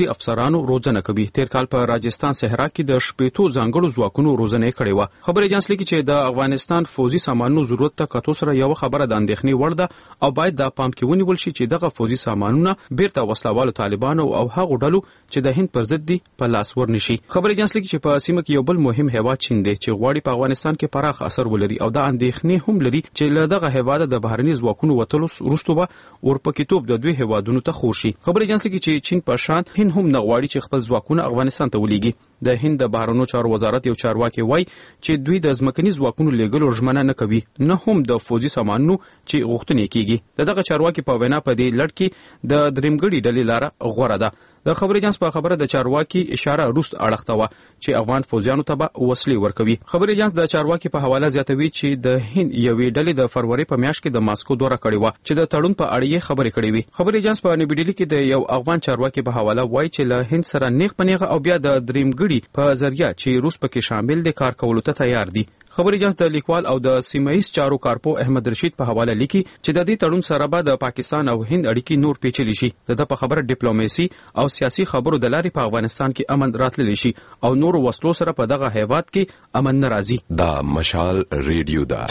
افسرانو روزنه کوي. تیر کال په راجستان صحرا کې د شپېتو ځانګړو ځواکونو روزنه کړې و. خبر ایجنسی لیکي چې د افغانستان فوزي سامانونو ضرورت ته کتو سره یو خبره د اندېښنې وړ ده او باید د پام کې ونیول شي چې دغه فوزي سامانونه بیرته وسلوالو طالبانو او هغو ډلو چې د هند پر ضد دي په لاس ورنشي. خبر ایجنسی لیکي چې په سیمه کې یو بل مهم هیواد چین دی چې غواړي په افغانستان کې پراخ اثر ولري او دا اندېښنې هم لري چې له دغه هیواد د بهرني ځواکونو وتلو وروسته به ورپکېتوب د دوی هیوادونو ته خور شي. خبر ایجنسی لیکي چې چین په شان هند هم نه غواړي چې خپل ځواکونه افغانستان ته ولېږي. د هند د بهرنیو چارو وزارت یو چارواکي وایي چې دوی د ځمکني ځواکونو لیږلو ژمنه نه کوي نه هم د فوزي سامانونو چې غوښتنې کیږي. دغه چارواکي په وینا په دې لړ کې د درېمګړي ډلې لاره غوره ده. د خبر ایجنس په خبره د چارواکي اشاره روس اړخته و چې افغان فوجیانو ته به وسلې ورکوي. خبر ایجنس د چارواکي په حواله زیاتوي چې د هند یوې ډلې د فروری په میاشت کې د ماسکو دوره کړې و چې د تړون په اړه خبرې کړې وي. خبر ایجنس په نیوډیلی کې د یو افغان چارواکي په حواله وایي چې له هند سره نیغ په نیغه او بیا د درېمګړي په ذریعہ چې روس پکې شامل دي کار کولو ته تیار دي. خبر ایجنس د لیکوال او د سیمایي چارو کارپو احمد رشید په حواله لیکي چې د دې تړون سره به د پاکستان او هند اړیکې نور پیچلي شي. د په خبره ډیپلوماسي او سیاسي خبرو د لارې په افغانستان کې امن راتللی شي او نور وسلو سره په دغه هیواد کې امن ناراضي. دا مشال ریډیو دا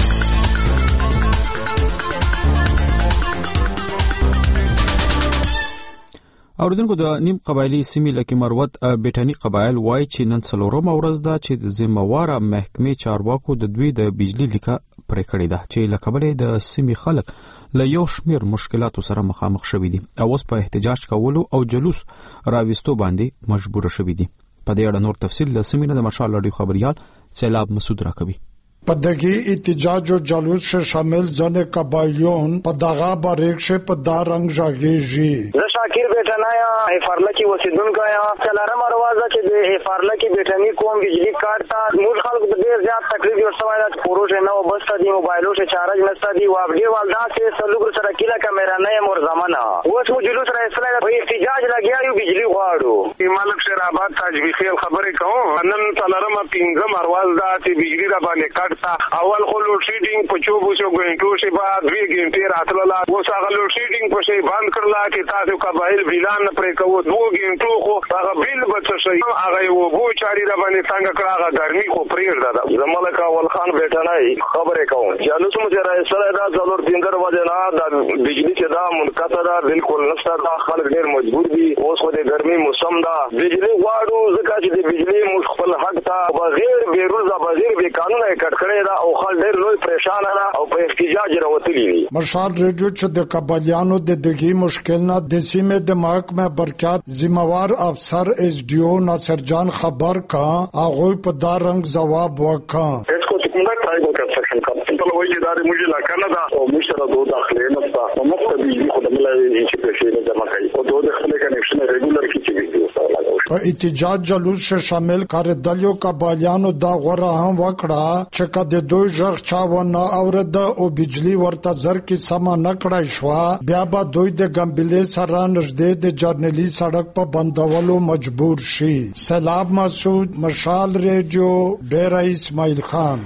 اوردونکو د نیم قبایلی سیمې لکه مروت بیٹانی قبایل وای چې نن څلورمه ورځ ده چې د ذمہواره محکمې چارواکو د دوی د بجلی لیکه پرې کړې ده چې له کبله د سیمې خلک له یو شمیر مشکلاتو سره مخامخ شوي دي او اوس په احتجاج کولو او جلوس راوستو باندې مجبور شوي دي. په دې اړه نور تفصیل له سیمې د مشال رادیو خبريال سیلاب مسعود راکوي. پدغی احتجاج و جلوس سے شامل زن قبائلیون پدغا باریک سے پدا رنگ جاگیجی شاکر بیٹھنا یا افارلا کی وسیدون کا یا چلارم اروازہ چې د افارلا کی بیٹھنی کوم بجلی کارتا مول خلق د ډیر زیات تکلیف ورسوي د پروژه نو بس د موبایلو سے چارج نستا دی واپډي والدا سے سلوګر سره کیلا کیمرا نه مور زمانہ اوس مو جلوس را اسلام په احتجاج لګیا یو بجلی غواړو مالک شیر آباد تاجوی خیل خبرې کوم نن چلارم پینځم اروازه چې بجلی را باندې اول خو لوډ شیډینګ په چوبو شو غوینټو شي بعد دوی ګنټې راتلله اوس هغه لوډ شیډینګ په شی بند کړل چې تاسو قبایل بیلان پرې کوو دوه ګنټو خو هغه بیل بچ شي هغه یو بو چاري را باندې څنګه کړه هغه ګرمي خو پرېږده ده زملک اول خان بیٹا نه خبرې کوم جالوس مو چې راځي دا څلور تیندر وځه نه د بجلی چې دا منقطع ده بالکل نشته دا خلک ډېر مجبور دي اوس خو د ګرمي موسم ده بجلی غواړو ځکه چې د بجلی مخفل حق ته بغیر بیروزه بغیر به قانون کټ کړی او خل ډېر لوی پریشان را او په احتجاج راوتلی دي. مرشاد ریډیو چې د قبایلیانو د دغه مشکل نه د سیمې د محکمه برکات ذمہوار افسر ایس ډی او ناصر جان خبر کا هغه په دا رنگ جواب وکړ. اسکو چې کومه ټایپ کنسټرکشن کمپنی ته وایي دا د موږ لا کنه دا او موږ سره دوه داخله نه ستا او مخ ته بجلی خو د ملای چې پیسې نه جمع کوي او دوه داخله کنیکشن ریګولر کی چې ویډیو سره لګاوي. په احتجاج جلوس سے شامل کاردلیو قبایلیانو دا غوړه هم وکړه چې کده دوی ژغ چا و نه اورد او بجلی ورته زر کې سم نه کړای شو بیا به دوی د ګمبلې سره نږدې د جرنلی سړک په بندولو مجبور شي. سلام مسعود مشال ریډیو ډیر اسماعیل خان.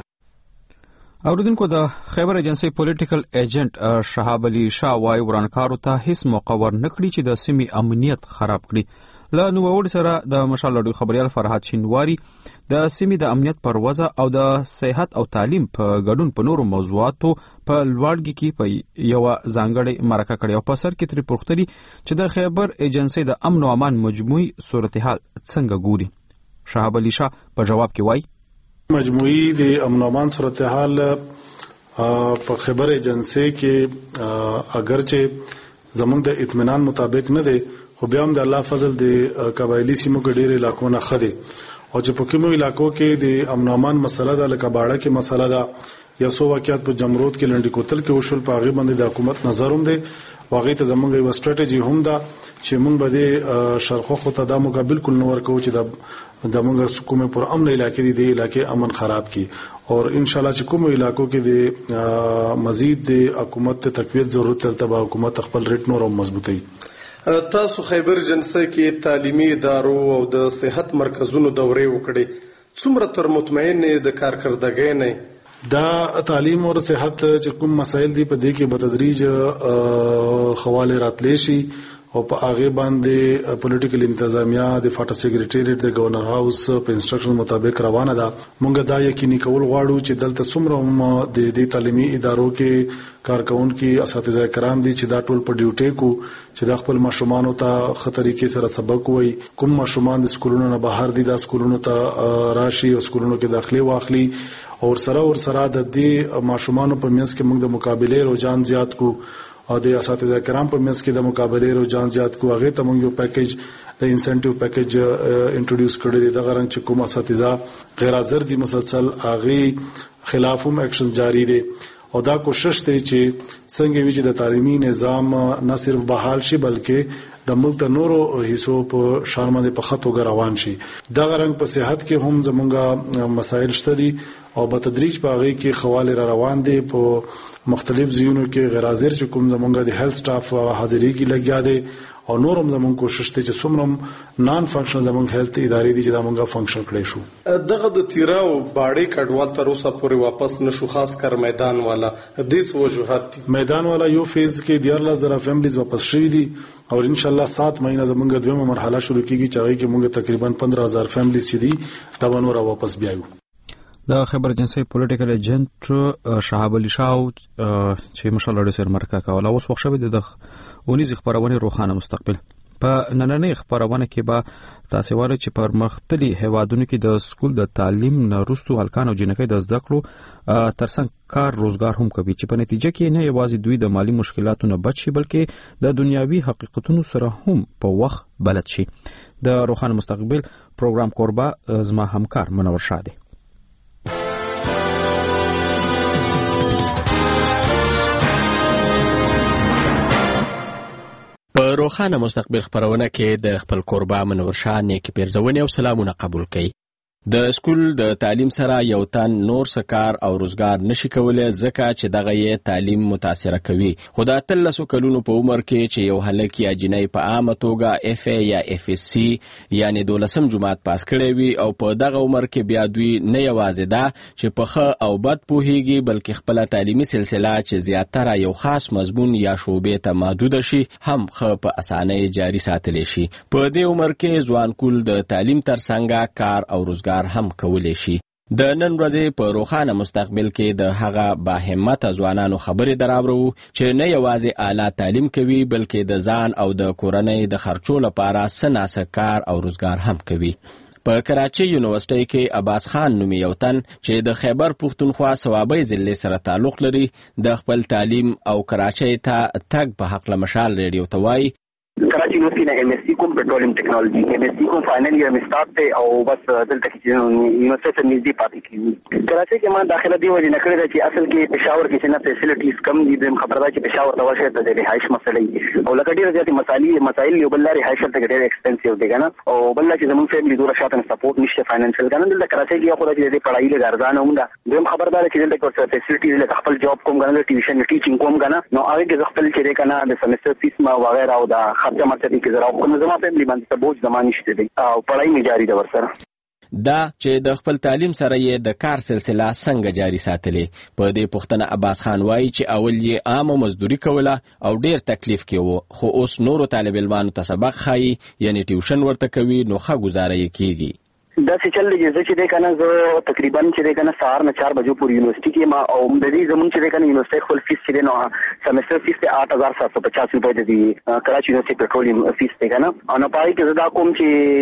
اوردونکو د خیبر ایجنسی پولیټیکل ایجنټ شهاب علي شاه وايي ورانکارو ته هیڅ موقع ورنکړي چې د سیمې امنیت خراب کړي. له نووړ سره د مشال رادیو خبريال فرحات شینواری د سیمې د امنیت پر وضع او د صحت او تعلیم په ګډون په نورو موضوعاتو په لوړګي کې په یو ځانګړي مرکه کړي او په سر کې تر پوښتنې چې د خیبر ایجنسی د امن او امان مجموعي صورتحال څنګه ګوري. شهاب علي شاه په جواب کې وایي مجموعي د امن او امان صورتحال په خیبر ایجنسی کې اگرچه زموږ د اطمینان مطابق نه دی خو بیا هم د الله فضل د قبایلی سیمو کې ډېر علاقو نه خدي او چې په کومو علاقو کې د امن او امان مسله ده لکه باړه کې مسله ده یا سو واقعیت په جمرود کې لنډی کوتل کې وشول په هغه باندې د حکومت نظر هم دی واغې ته زمونږ یو ستراتیژي هم ده چې مونږ به د شرخو خو ته د مقابل کول نو ورکو چې د د مونږ کومه پر امن علاقې دي د علاقې امن خراب کی اور ان شاء الله چې کومو علاقو کې د مزید د حکومت ته تقویت ضرورت تلته حکومت خپل ریټ نور مضبوطي. تاسو خیبر جنسه کې تعلیمي ادارو او د صحت مرکزونو دورې وکړې څومره تر مطمئن د کارکردګۍ نه دا تعلیم او صحت چې کوم مسایل دي په دې کې په تدریج خواله راتلی شي او په هغه باندې پولیټیکل انتظامیه د فاټا سیکریټریټ د گورنر هاوس په انسټرکشن مطابق روانه ده. مونږ دا یقیني کول غواړو چې دلته څومره د دې تعلیمي ادارو کې کارکونکو اساتذه کرام دي چې دا ټول په ډیوټي کو چې د خپل ماشومان ته خطرې کې سره سبق وای. کوم ماشومان د سکولونو نه بهر دي د سکولونو ته راشي او سکولونو کې داخلي واخلي او سره ور سره د دې ماشومان په منځ کې موږ د مقابله رجحان زیات کو او د اساتذه کرام په منځ کې د مقابله رجحان زیات کو. هغه ته موږ یو پیکیج د انسنټیو پیکیج انټروډیوس کړی دی. د غرنګ چې کوم اساتذه غیر حاضر دي مسلسل هغه خلاف هم اکشن جاری دي او دا کوشش دی چې څنګه وی چې د تعلیمي نظام نه صرف بحال شي بلکې د ملک د نورو حصو په شان باندې په خطو روان شي. دا غرنګ په صحت کې هم زمونږه مسائل شته دي او په تدریج په هغه کې خواله را روان دي. په مختلف ځایونو کې غیر حاضر چې کوم زمونږه د هیلث سټاف حاضری کې لګیا دي او نورم زمونږ کوشش ته چې څومره نان فنکشنل زمونږ هیلث ادارې دي چې دا مونږه فنکشن کړی شو. دغه د تیراو باړې کډوال تر اوسه پورې واپس نشو، خاص کر میدان والا د څه وجوهات دي؟ میدان والا یو فیز کې دیارلا زره فیملیز واپس شوي دي او ان شاء الله سات مہینه زمونږ دویمه مرحله شروع کیږي چې هغه کې مونږ تقریبا پندرہ هزار فیملیز چې دي دا ونور واپس بیاو. د خبر اجنسی پولیټیکل ایجنټ شهاب علي شاه چې مشال اړ سر مرکه کوله اوس وخت شوی د ونیز خبرونه روخانه مستقبل په نننۍ خبرونه کې به تاسو واره چې پر مختلي هوادونو کې د سکول د تعلیم نرستو هلکان او جنکۍ د زده کړو ترڅنګ کار روزګار هم کوي چې په نتیجه کې نه یوازې دوی د مالی مشکلاتو نه بچ شي بلکې د دنیاوي حقیقتونو سره هم په وخت بلد شي. د روخانه مستقبل پروګرام کوربه زما همکار منور شاه دی. په روخانه مستقبل خبرونه کې د خپل کوربه منور شاه نیک پیرزونی او سلامونه قبول کړي. د سکول د تعلیم سره یو تن نور سکار او روزګار نشي کولای ځکه چې دغه یې تعلیم متاثر کوي. خو د اتلسو کلونو په عمر کې چې یو هلک یا جنۍ په عامه توګه اف ای یا اف اس سی یعنی دولسم جماعت پاس کړی وي او په دغه عمر کې بیا دوی نه یوازې ده چې په ښه او بد پوهیږي بلکې خپل تعلیمي سلسله چې زیاتره یو خاص مضمون یا شعبې ته محدود شي هم ښه په اسانۍ جاری ساتلی شي. په دې عمر کې ځوان کول د تعلیم ترڅنګ کار او روزګار هم کولی شي. د نن ورځې په روخانه مستقبل کې د هغه باهمته ځوانانو خبرې دراوړو چې نه یوازې اعلی تعلیم کوي بلکې د ځان او د کورنۍ د خرچو لپاره سناسه کار او روزګار هم کوي. په کراچۍ یونیورسيټي کې عباس خان نومي یو تن چې د خیبر پښتونخوا صوابۍ ضلع سره تعلق لري د خپل تعلیم او کراچۍ ته تګ په حق مشال ریډیو ته وایي کراچی یونیورسيټي نه ایم ایس سی کوم پټرولیم ټیکنالوژي ایم ایس سی کوم فائنل ایئر می سٹارټ ته او بس دلته کې یونیورسيټي ته نږدې پاتې کیږي. کراچۍ کې ما داخله دی وجه نه کړی دا چې اصل کې پېښور کې څنګه فیسیلیټیز کم دي. د خبره ده چې پېښور ته ورشي ته د رهایش مسلې او لکه ډېر زیاتې مسالې مسایل یو بل لري رهایش ته ډېر ایکسپنسیو دي کنه او بل چې زموږ فیملی دوره شاته سپورټ نشته فاینانشل کنه. دلته کراچۍ کې خو د پڑھائی له ارزانه هم ده. دویم خبردار چې دلته کوم فیسیلیټیز له خپل جاب کوم کنه ټیوشن ټیچینګ کوم کنه نو هغه کې خپل چې کنه د سمستر فیس ما وغیرہ او د خرچه مرتبه کې او کوم زما فیملی باندې ته بوج زمانه نشته دي او پړای می جاری ده ورسره. دا چې د خپل تعلیم سره یې د کار سلسله څنګه جاری ساتلې. په دې پوښتنه عباس خان وایي چې اول یې عامه مزدوري کوله او ډیر تکلیف کې وو خو اوس نورو طالب علمانو ته سبق خایي یعنی ټیوشن ورته کوي نو ښه گزاره یې کیږي. دا چې چل دی چې دی کنه زه تقریبا چې دی کنه سهار نه چار بجو پورې یونیورسيټي کې ما او د دې زمون چې دی کنه یونیورسيټي خپل فیس چې نو سمستر فیس ته آٹھ ہزار سات سو پچاس روپے دی کراچي یونیورسيټي پټرولیم فیس ته کنه او نه پای کې زدا کوم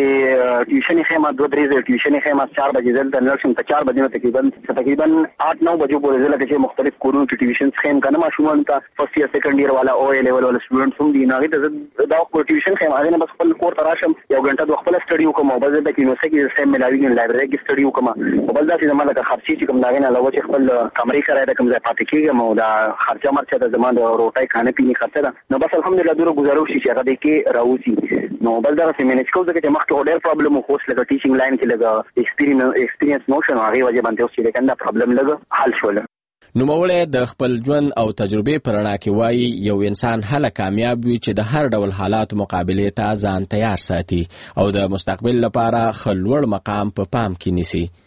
چې ټیوشن خیمه دوه درې ټیوشن خیمه چار بجې دلته نرسم ته چار بجې تقریبا تقریبا آٹھ نو بجو پورې زله کې مختلف کورونو کې ټیوشن خیم کنه ما شومان ته فرست ایئر سیکنډ ایئر والا او ای لیول والا سټوډنټس هم دي نه دا کو ټیوشن خیم هغه نه بس خپل کور تراشم یو غنټه دوه خپل سټډي وکم او بس د یونیورسيټي کې سیم ملاوي لایبرری کې سټډي وکم او بل دا چې زموږ د خرچي چې کوم داغه نه علاوه چې خپل کمرې کرای د کوم ځای پاتې کېږم او دا خرچه مرچه د زموږ د روټای خانه پیني خرچه ده نو بس الحمدلله دوره گزارو شي چې هغه د کې راوځي نو بل دا چې مینج کوو ځکه چې مخکې ډېر پرابلم خو اوس لکه ټیچینګ لاین کې لګا ایکسپیرینس ایکسپیرینس نوشن هغه وجه باندې اوس چې کنده پرابلم لګا حل شول. نوموړی د خپل ژوند او تجربې په رڼا کې وایي یو انسان هله کامیاب وي چې د هر ډول حالاتو مقابلې ته ځان تیار ساتي او د مستقبل لپاره ښه لوړ مقام په پام کې نیسي. زما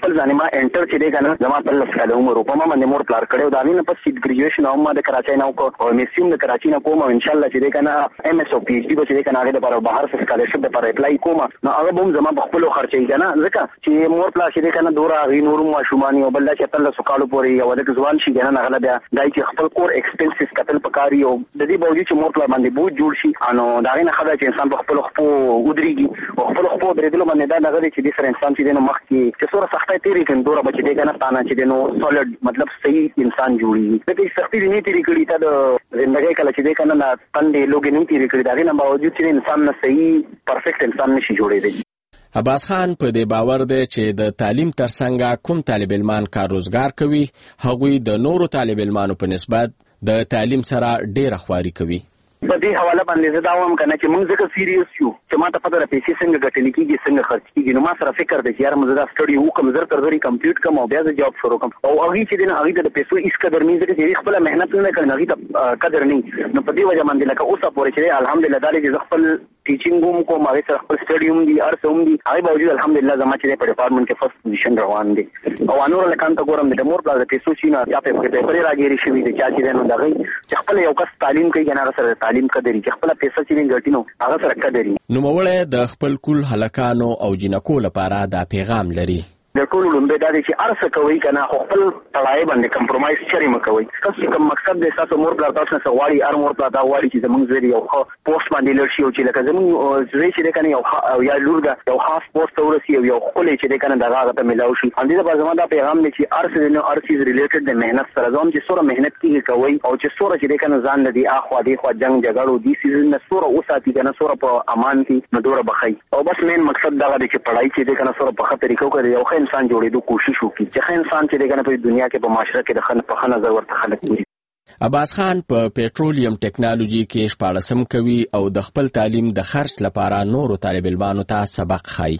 خپل ځانما انټر چې دی کنه زما په لس کاله عمر په ما باندې مور پلار کړو دا نه پس ګریجویشن او ما د کراچۍ نه وکړ او میسیم د کراچۍ نه کوم ان شاء الله چې دی کنه ایم اس او پی ایچ ډي به چې دی کنه هغه لپاره بهر څخه سکالرشپ لپاره اپلای کوم نو هغه به زما په خپل خرچې کنه ځکه چې مور پلار چې دی کنه دورا غي نور ماشومان او بل چې تل سکالو پوري او د ځوان شي کنه هغه بیا دای چې خپل کور ایکسپنسز کتل پکاري او د دې باوجود چې مور پلار باندې بوج جوړ شي انو دا نه خبره چې انسان په خپل خپل ودرېږي او خپل خپل درېدل باندې دا دغه چې د سر انسان چې د مخ کې چې سوره سختۍ تیری کین دوره بچ دی کنه تانا چې نو سولید مطلب صحیح انسان جوړي د دې سختۍ نه تیری کړي ته د زندګۍ کله چې دی کنه نه تندې لوګي نه تیری کړي دا نه باوجود چې انسان نه صحیح پرفیکټ انسان نشي جوړېدی. عباس خان په دې باور دی چې د تعلیم ترڅنګ کوم طالب علمان کار روزګار کوي هغوی د نورو طالب علمانو په نسبت د تعلیم سره ډېره خواري کوي. په دې حواله باندې زه دا وایم کنه چې موږ ځکه سیریس یو چې ما ته پته ده پیسې څنګه ګټل کېږي څنګه خرڅ کېږي نو ما سره فکر دی چې یار موږ دا سټډي وکم زر تر زری کمپلیټ کوم او بیا زه جاب شروع کوم او هغه چې دین هغه د پیسو هیڅ قدر نه ځکه چې خپل مهنت نه کړنه هغه ته قدر نه نو په دې وجه باندې لکه اوسه پورې چې الحمدلله دا چې خپل ټیچینګ هم کوم هغه سره خپل سټډي هم دي ارسه هم دي هغه باوجود الحمدلله زما چې په ډپارټمنټ کې فرست پوزیشن روان دي او انور لکان ته ګورم د مور پلان د پیسو چې نه یا په پیپر راګيري شوی دي چې نو دغه چې خپل یو کس تعلیم کوي کنه سره تعلیم قدرې چې خپل پیسې چې ګټینو هغه سره قدرې نو موړې د خپل کول هلکانو او جنکو لپاره دا پیغام لري د ټول لومبه دا چې ارسه کوي کنه خپل تړای باندې کمپرمایز چری مکوي تاسو کوم مقصد د تاسو مور پلار تاسو نه غواړي ار مور پلار دا غواړي چې زمونږ زری یو پوسټ باندې لرشي او چې لکه زمونږ زری چې کنه یو یا لورګه یو خاص پوسټ ورسي یو خپل چې کنه دغه غته ملاوي شي اندې د بازما دا پیغام دی چې ارسه نو ارسیز ریلیټډ د مهنت سره ځم چې سوره مهنت کیږي کوي او چې سوره چې کنه ځان لدی اخوا دی خو جنگ جګړو دي سیزن نه سوره اوساتي کنه سوره په امان کې مدوره بخي او بس مین مقصد دا دی چې پړای چې کنه سوره په خطر طریقو کوي یو ښه انسان جوړېدو کوشش وکړي چې انسان چې دغه په دنیا کې په معاشره کې د خن په خنه نظر ورته خلک ګوري. عباس خان په پېټرولیم ټیکنالوژي کې شپاړسم کوي او د خپل تعلیم د خرج لپاره نورو طالب علمانو ته سبق ښيي.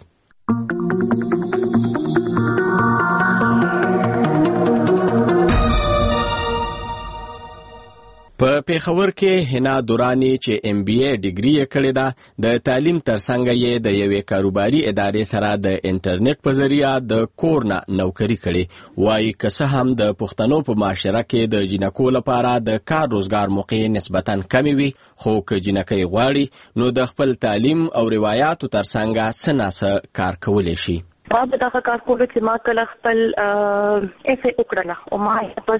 په پیښور کې حنا دورانی چې ایم بی ای ډیګري یې کړې ده د تعلیم ترڅنګ یې د یوې کاروباري ادارې سره د انټرنیټ په ذریعہ د کور نه نوکری کړې وایي که څه هم د پښتنو په معاشره کې د جنکو لپاره د کار روزګار موقع نسبتاً کمې وي خو که جنکۍ غواړي نو د خپل تعلیم او روایاتو ترڅنګ څه ناڅه کار کولی شي. ما به دغه کار کولو چې ما کله خپل اف ای وکړله او ما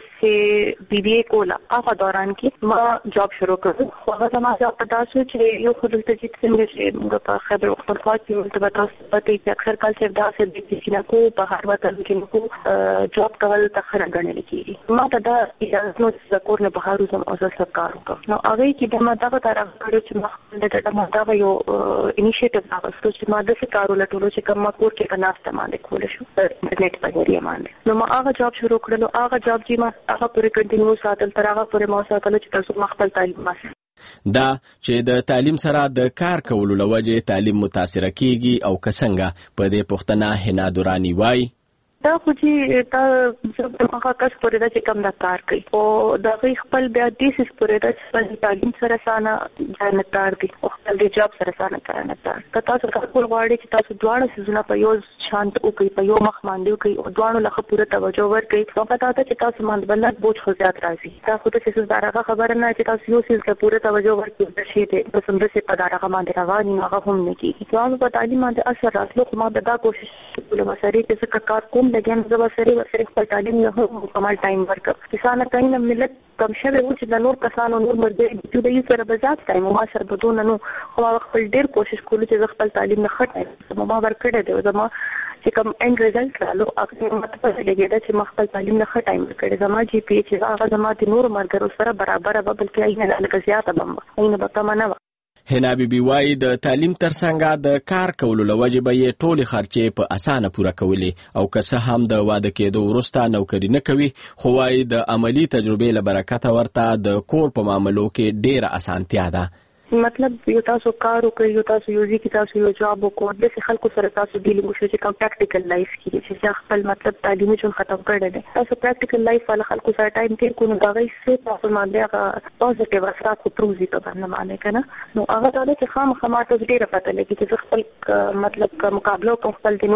پس بی بی ای کوله هغه دوران کې ما جاب شروع کړو خو هغه زما جاب په داسې چې یو خو دلته چې څنګه چې موږ په خبر پختونخوا کې ورته به تاسو پته چې اکثر کال چې داسې د کسینکو په هر وطن کې نو جاب کول ته خره ګڼل کېږي ما ته دا اجازه نو چې کور نه بهر وزم او زه کار وکړم نو هغه کې د ما دغه طرف کړو چې ما خپل د ما دا یو انیشیټیو راوستو چې ما د څه کارو لټولو چې کوم کور کې کنه استعمال کول شو انټرنیټ په ذریعہ باندې نو ما هغه جاب شروع کړلو هغه جاب چې ما هغه پورې کنټینیو ساتل تر هغه پورې ما ساتل چې تاسو ما خپل تعلیم ماسه دا چې د تعلیم سره د کار کولو لوجه تعلیم متاثر کیږي او کسنګه په دې پښتنه حنا دورانی وای دا خو چې تا هغه کس پورې دا چې کوم دا کار کوي او دا خپل بیا د سیس پورې دا چې تعلیم سره سانه جنتار دي او خپل د جاب سره سانه جنتار که تاسو کول غواړئ چې تاسو دواړه سيزونه په یو شانت او کوي په یو مخ باندې کوي او دواړو له پوره توجه ورکړي نو پتا ته چې تاسو باندې بلد بوج خو زیات راځي تاسو ته څه زړه خبره نه چې تاسو یو سیز له پوره توجه ورکړئ د شي ته په سم څه په دغه باندې رواني هغه هم نه کیږي نو په تعلیم باندې اثر راتلو خو ما دا کوشش کوله مساري چې څه کار کوم لګم زبر سره ورسره خپل تعلیم یو مکمل ټایم ورکړ کسانه کینه ملت کم شوه و چې د نور کسانو نور مرګ چې د یو سره بزات ټایم ما سره بدون نو خو خپل ډیر کوشش کوله چې خپل تعلیم نه خټه ما ورکړه دی زما چې کوم اند ریزلټ رالو اکثر مت په لګیدا چې ما خپل تعلیم نه خټه ټایم ورکړه زما جی پی چې هغه زما د نور مرګ سره برابر به بلکې اینه لکه زیاته بم اینه به کم نه حنا بی بی وای د تعلیم ترڅنګ د کار کولو لوجه به یې ټولې خرچې په اسانه پوره کولې او که څه هم د واده کېدو وروسته نوکري نه کوي خو وای د عملی تجربې له برکته ورته د کور په معاملو کې ډېره اسانتیا ده مطلب یو تاسو کار وکړئ یو تاسو یو ځکه تاسو یو جاب وکړئ د خلکو سره تاسو ډیلینګ وشئ چې کوم پریکټیکل لایف کې چې خپل مطلب تعلیمي ژوند ختم کړی دی تاسو پریکټیکل لایف ول خلکو سره ټایم تیر کوو دا غي څه تاسو باندې هغه پوزټیو اثرات خو پروزي په باندې باندې کنه نو هغه دا چې خام خامات ډیره پته لګي چې خپل مطلب کا مقابله کوم خپل د نور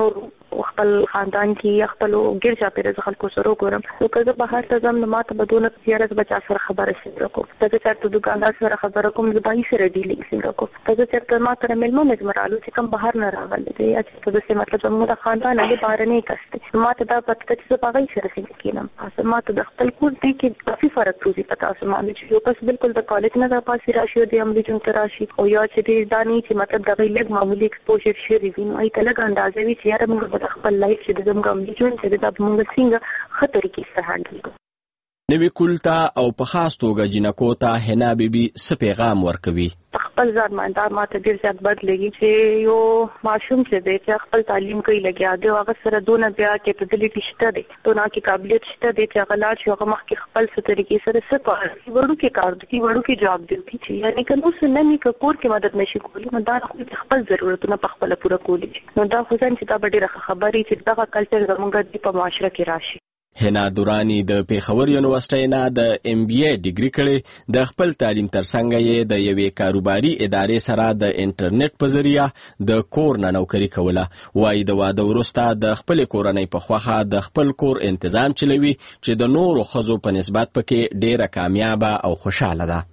خپل خاندان کې خپل ګرځا پر خلکو سره وګورم نو کله بهر ته ځم نو ماته بدونه زیارت بچا سره خبره سره کوم ته چرته دکاندار سره خبره کوم د بای سره ډیلینګ څنګه کوم ته چرته ما تر ملمو مزمرالو چې کوم بهر نه راغلی دی چې ته څه مطلب موږ د خاندان له بهر نه کسته ما ته دا پته چې په غي سره څنګه کینم اسه ما ته د خپل کور دی کې کافي فرق توزي پتا اسه ما چې یو پس بالکل د کالج نه د پاسې راشي د عملي جون تراشي او یا چې د دانی چې مطلب د غي لګ معمولی ایکسپوژر شي ریوینو ای ته لګ اندازې وی چې یاره موږ د خپل لایف چې د زموږ عملي جون چې د موږ څنګه خطر کې سره هانډل کوو نوی کولتا او په خاص توګه جنکو ته حنا بیبي څه پیغام ورکوي خپل ځان باندې ماته ډیر زیات بد لګي چې یو ماشوم چې دی چې خپل تعلیم کوي لګیا دی هغه سره دونه بیا کیپابিলিټی شته دی دونه کې قابلیت شته دی چې هغه لاړ شي هغه مخ کې خپل څه طریقې سره څه کوي ورو کې کار دی ورو کې جواب دی چې یعنی کنه اوس نه می کور کې مدد نشي کولی نو دا خپل ضرورتونه په خپل پوره کولی نو دا خو ځان چې دا ډیره خبرې چې دا کلچر زموږ په معاشره کې راشي حنا دورانی د پیښور یونیورسيټي نه د ایم بي اي ډیګري کړي د خپل تعلیم ترڅنګ یې د یوې کاروباري ادارې سره د انټرنیټ په ذریعہ د کور نه نوکری کوله وای د واده وروسته د خپل کورنۍ په خوخه د خپل کور تنظیم چلوي چې د نورو ښځو په نسبت پکې ډیره کامیابه او خوشاله ده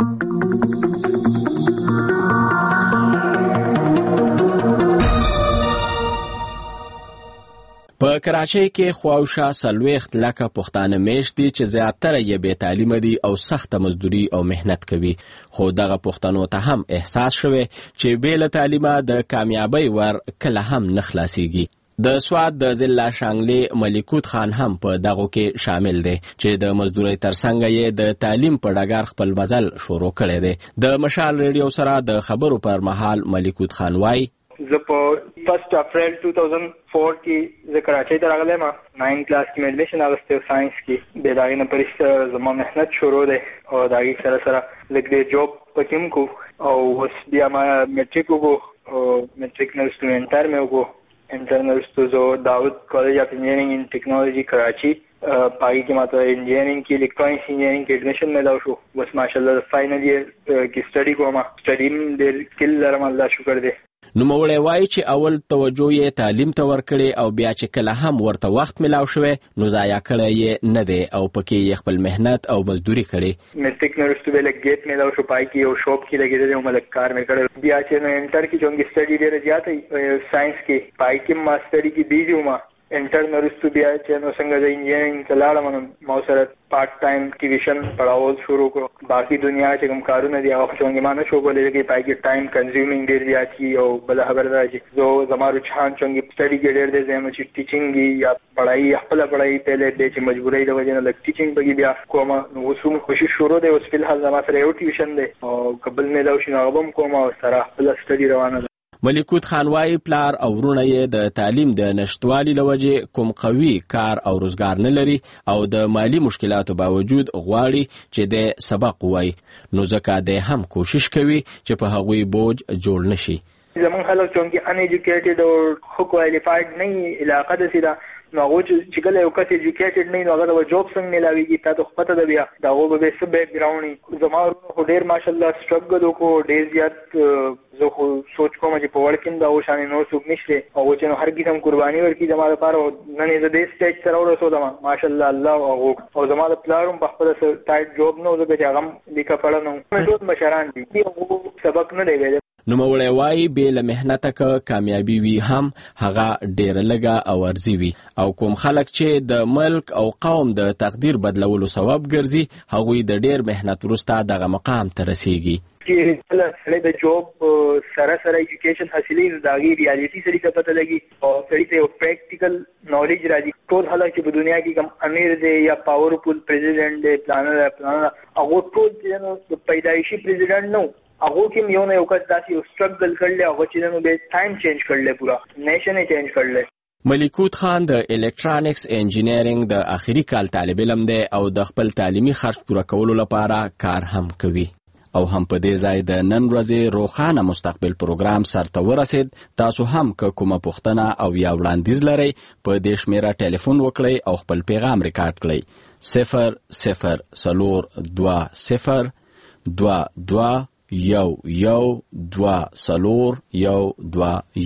په کراچۍ کې خواوشا سلويخت لکه پښتانه میشت دي چې زیاتره یې بې تعلیمه دي او سخته مزدوري او مهنت کوي خو دغه پښتنو ته هم احساس شوی چې بې له تعلیمه د کامیابی ور کله هم نه خلاصيږي د سواد د ضلع شانګلې ملکوت خان هم په دغه کې شامل دی چې د مزدوري ترڅنګ یې د تعلیم په ډګر خپل مزل شروع کړی دی د مشال ریډیو سره د خبرو پر مهال ملکوت خان وای زه په فرست اپریل دو هزار چار کې زه کراچۍ ته راغلی ما ناین کلاس کې مې ایډمیشن اخیستی و ساینس کې بیا د هغې نه پرسته زما محنت شروع دی او د هغې سره سره لږ دی جاب پکې هم کوو او اوس بیا ما میټریک وکړو او میټریک نه وروسته مې انټر مې وکړو انټر نه وروسته زه داود کالج اف انجینرینګ ان ټیکنالوژي کراچي په هغې کې ما ته انجینرینګ کې الکترونیکس انجینرینګ کې ایډمیشن میلاو شو بس ماشاءالله فاینل ایئر کې سټډي کوم سټډي هم ډېر سکل لرم الله شکر دی نوموړی وایي چې اول توجه یې تعلیم ته ورکړې او بیا چې کله هم ورته وخت ملاو شوی نو ضایع کړی یې نه دی او پکې یې خپل مهنت او مزدوري کړې میټریک نه وروسته بیا لږ ګیپ میلاو شو په هغې کې یو شاپ کې لګېدلی وم لږ کار مې کړی بیا چې نو انټر کې چونکې سټډي ډېره زیاته ساینس کې په هغې کې ما سټډي کې بیزي وم انټر نه وروسته بیا چې نو څنګه زه انجینرینګ ته لاړم نو ما سره پارټ ټایم ټیویشن پړاول شروع کړو باقي دنیا چې کوم کارونه دي هغه چونکې ما نه شو کولی ځکه په هغې کې ټایم کنزیومینګ ډېر زیات وي او بله خبره دا چې زه زما رجحان چونکې سټډي کې ډېر دی زه چې ټیچینګ وي یا پړهایي خپله پړهایي پهلی دی چې مجبورۍ د وجې نه لږ ټیچینګ پکې بیا کوم نو اوس هم کوشش شروع دی اوس فلحال زما سره یو ټیوشن دی او که بل میلاو شي نو هغه به هم کوم او سره خپله سټډي روانه ده ملکوت خان وای پلار او ورونه یې د تعلیم د نشټوالي لوجې کوم قوي کار او روزګار نه لري او د مالی مشکلاتو باوجود غواړي چې د سبق وای نو ځکه د هم کوشش کوي چې په هغوی بوج جوړ نشي زمون خلک چونکې ان ایجوکیټډ او خو کوالیفاید نه علاقه د سیده نو هغه چې کله یو کس ایجوکیټډ نه نو هغه د جاب څنګه ملاويږي تا ته پته ده بیا دا هغه به څه بیک ګراوند زما خو ډیر ماشاءالله سټرګل وکړو ډیر زیات زه خو سوچ کوم چې په وړکیم دا وشانې نور څوک نشته او چې نو هر قسم قرباني ورکړي زما لپاره نن یې د دې سټیج سره ورسولم ماشاءالله الله او او زما د پلارم په خپل ټایټ جاب نه وځي چې هغه لیکه پړه نو ټول مشران دي او سبق نه دی ویل نو مولای وای به له مهنت ک کامیابی وی هم هغه ډیر لګه او ارزي وي او کوم خلک چې د ملک او قوم د تقدیر بدلولو سبب ګرځي هغوی د ډیر مهنت وروسته دغه مقام ته رسیږي چې کله سړی د جاب سره سره ایجوکیشن حاصلوي نو د هغې ریالټي سړي ته پته لګي او سړي ته یو پریکټیکل نالج راځي ټول خلک چې په دنیا کې کوم امیر دی یا پاورفول پریزیډنټ دی پلانر دی پلانر هغه ټول چې نو پیدایشي پریزیډنټ نه هغه کې یو نه یو کس داسې یو سټرګل کړلی هغه چې نو به ټایم چینج کړلی پورا نیشن یې چینج کړلی ملکوت خان د الکترونیکس انجینرینګ د اخري کال طالب علم دی او د خپل تعلیمي خرج پوره کولو لپاره کار هم کوي او هم په دې ځای د نن ورځې روښانه مستقبل پروګرام سرته ورسید تاسو هم که کومه پوښتنه او یا وړاندیز لرئ په دې شمیره ټلیفون وکړئ او خپل پیغام ریکارډ کړئ صفر صفر څلور دوه صفر دوه دوه یو یو دوه څلور یو دوه یو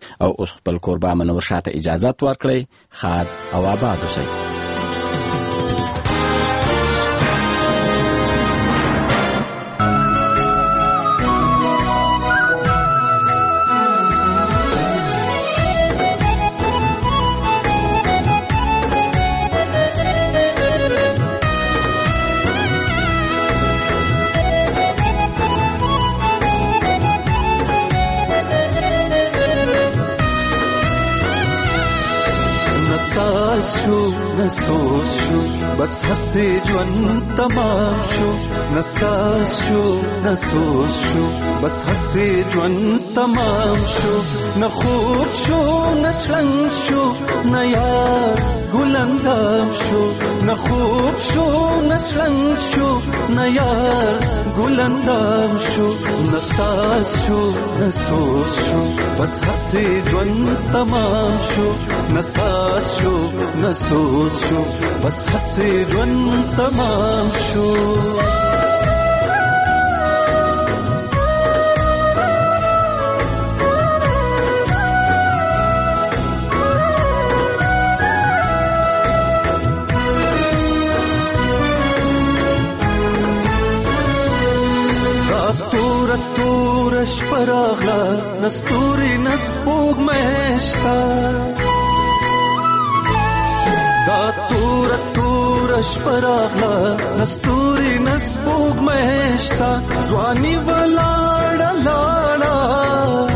او اوس خپل کوربه منور شاه ته اجازه ورکړئ. خاد او آباد اوسئ. شو نسوس شو بس هسې ژوند تمام شو، نساس شو نسوس شو بس هسې ژوند تمام شو، نه خوب شو نه چلنګ شو نه یار ګلندام شو، نه خوب شو نه چلنګ شو نه یار ګلندام شو، نساس شو نسوس شو بس هسې ژوند تمام شو، نساس شو نسوس شو بس هسې ژوند تمام شو. تور تور شپه راغله نستوري نسپوږ مېشته، دا تور تور شپه راغله نستوري نسپوږ مېشته، ځواني ولاړه لاړه